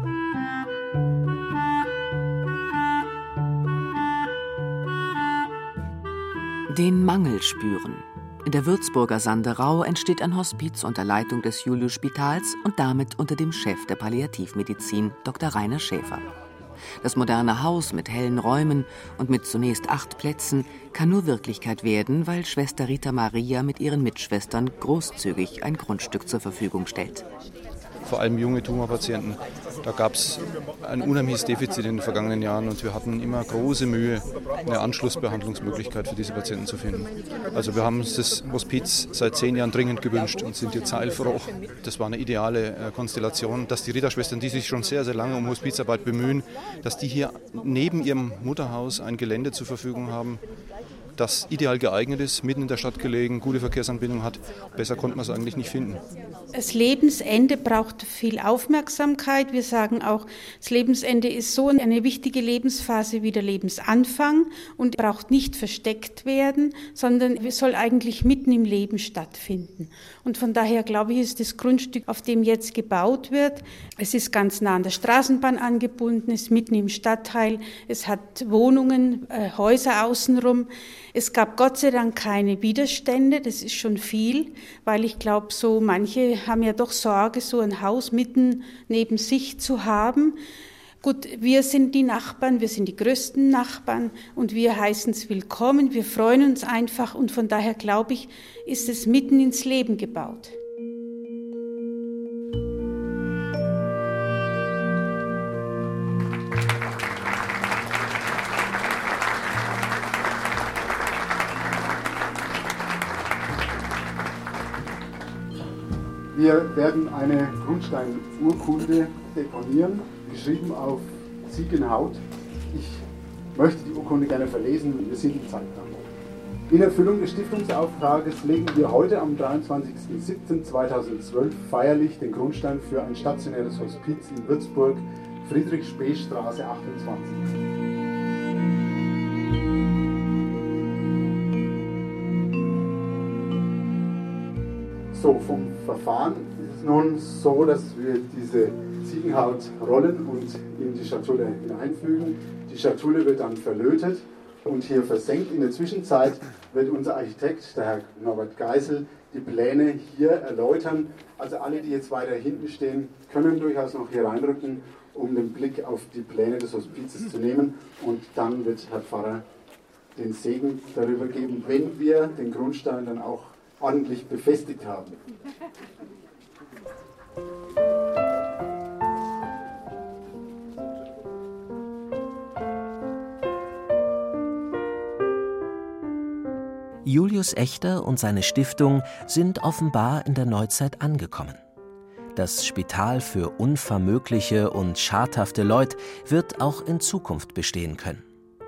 Den Mangel spüren. In der Würzburger Sanderau entsteht ein Hospiz unter Leitung des Julius-Spitals und damit unter dem Chef der Palliativmedizin, Doktor Rainer Schäfer. Das moderne Haus mit hellen Räumen und mit zunächst acht Plätzen kann nur Wirklichkeit werden, weil Schwester Rita Maria mit ihren Mitschwestern großzügig ein Grundstück zur Verfügung stellt. Vor allem junge Tumorpatienten. Da gab es ein unheimliches Defizit in den vergangenen Jahren und wir hatten immer große Mühe, eine Anschlussbehandlungsmöglichkeit für diese Patienten zu finden. Also wir haben uns das Hospiz seit zehn Jahren dringend gewünscht und sind jetzt heilfroh. Das war eine ideale Konstellation, dass die Ritterschwestern, die sich schon sehr, sehr lange um Hospizarbeit bemühen, dass die hier neben ihrem Mutterhaus ein Gelände zur Verfügung haben, das ideal geeignet ist, mitten in der Stadt gelegen, gute Verkehrsanbindung hat. Besser konnte man es eigentlich nicht finden. Das Lebensende braucht viel Aufmerksamkeit. Wir sagen auch, das Lebensende ist so eine wichtige Lebensphase wie der Lebensanfang und braucht nicht versteckt werden, sondern soll eigentlich mitten im Leben stattfinden. Und von daher, glaube ich, ist das Grundstück, auf dem jetzt gebaut wird, es ist ganz nah an der Straßenbahn angebunden, es ist mitten im Stadtteil, es hat Wohnungen, äh, Häuser außenrum. Es gab Gott sei Dank keine Widerstände, das ist schon viel, weil ich glaube, so manche haben ja doch Sorge, so ein Haus mitten neben sich zu haben. Gut, wir sind die Nachbarn, wir sind die größten Nachbarn und wir heißen es willkommen, wir freuen uns einfach und von daher glaube ich, ist es mitten ins Leben gebaut. Wir werden eine Grundsteinurkunde deponieren, geschrieben auf Ziegenhaut. Ich möchte die Urkunde gerne verlesen, wir sind im Zeitplan. In Erfüllung des Stiftungsauftrages legen wir heute am dreiundzwanzigsten siebten zweitausendzwölf feierlich den Grundstein für ein stationäres Hospiz in Würzburg, Friedrich-Spee-Straße achtundzwanzig. So, vom Verfahren ist es nun so, dass wir diese Ziegenhaut rollen und in die Schatulle hineinfügen. Die Schatulle wird dann verlötet und hier versenkt. In der Zwischenzeit wird unser Architekt, der Herr Norbert Geisel, die Pläne hier erläutern. Also alle, die jetzt weiter hinten stehen, können durchaus noch hier reinrücken, um den Blick auf die Pläne des Hospizes zu nehmen. Und dann wird Herr Pfarrer den Segen darüber geben, wenn wir den Grundstein dann auch ordentlich befestigt haben. Julius Echter und seine Stiftung sind offenbar in der Neuzeit angekommen. Das Spital für unvermögliche und schadhafte Leut wird auch in Zukunft bestehen können.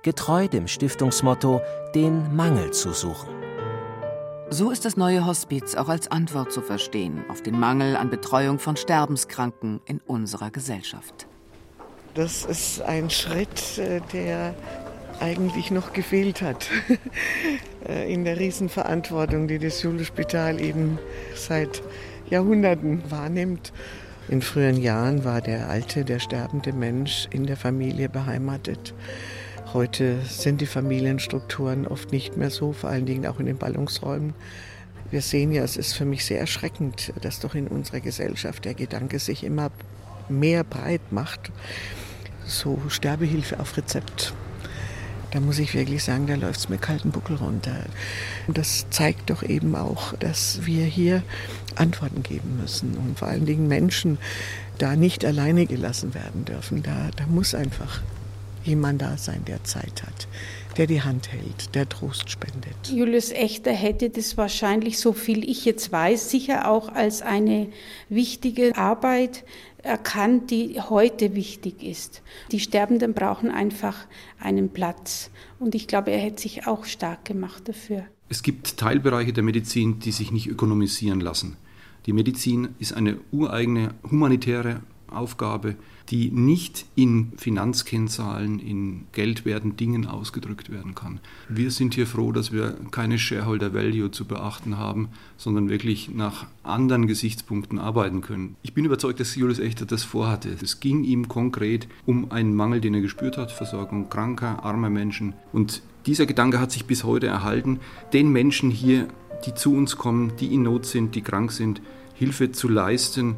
getreu dem Stiftungsmotto, den Mangel zu suchen. So ist das neue Hospiz auch als Antwort zu verstehen auf den Mangel an Betreuung von Sterbenskranken in unserer Gesellschaft. Das ist ein Schritt, der eigentlich noch gefehlt hat in der Riesenverantwortung, die das Julius-Spital eben seit Jahrhunderten wahrnimmt. In früheren Jahren war der alte, der sterbende Mensch in der Familie beheimatet. Heute sind die Familienstrukturen oft nicht mehr so, vor allen Dingen auch in den Ballungsräumen. Wir sehen ja, es ist für mich sehr erschreckend, dass doch in unserer Gesellschaft der Gedanke sich immer mehr breit macht. So Sterbehilfe auf Rezept. Da muss ich wirklich sagen, da läuft es mit kalten Buckel runter. Und das zeigt doch eben auch, dass wir hier Antworten geben müssen und vor allen Dingen Menschen da nicht alleine gelassen werden dürfen. Da, da muss einfach jemand da sein, der Zeit hat, der die Hand hält, der Trost spendet. Julius Echter hätte das wahrscheinlich, so viel ich jetzt weiß, sicher auch als eine wichtige Arbeit erkannt, die heute wichtig ist. Die Sterbenden brauchen einfach einen Platz. Und ich glaube, er hätte sich auch stark gemacht dafür. Es gibt Teilbereiche der Medizin, die sich nicht ökonomisieren lassen. Die Medizin ist eine ureigene humanitäre Aufgabe, die nicht in Finanzkennzahlen, in geldwerten Dingen ausgedrückt werden kann. Wir sind hier froh, dass wir keine Shareholder Value zu beachten haben, sondern wirklich nach anderen Gesichtspunkten arbeiten können. Ich bin überzeugt, dass Julius Echter das vorhatte. Es ging ihm konkret um einen Mangel, den er gespürt hat, Versorgung kranker, armer Menschen. Und dieser Gedanke hat sich bis heute erhalten, den Menschen hier, die zu uns kommen, die in Not sind, die krank sind, Hilfe zu leisten.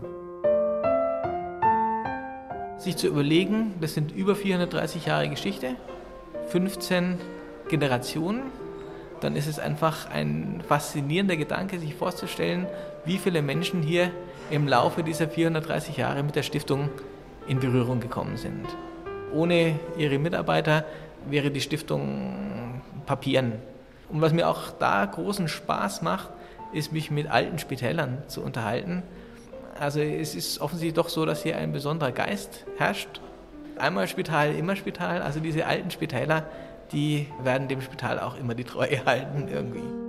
Sich zu überlegen, das sind über vierhundertdreißig Jahre Geschichte, fünfzehn Generationen, dann ist es einfach ein faszinierender Gedanke, sich vorzustellen, wie viele Menschen hier im Laufe dieser vierhundertdreißig Jahre mit der Stiftung in Berührung gekommen sind. Ohne ihre Mitarbeiter wäre die Stiftung Papieren. Und was mir auch da großen Spaß macht, ist, mich mit alten Spitälern zu unterhalten. Also es ist offensichtlich doch so, dass hier ein besonderer Geist herrscht. Einmal Spital, immer Spital. Also diese alten Spitäler, die werden dem Spital auch immer die Treue halten irgendwie.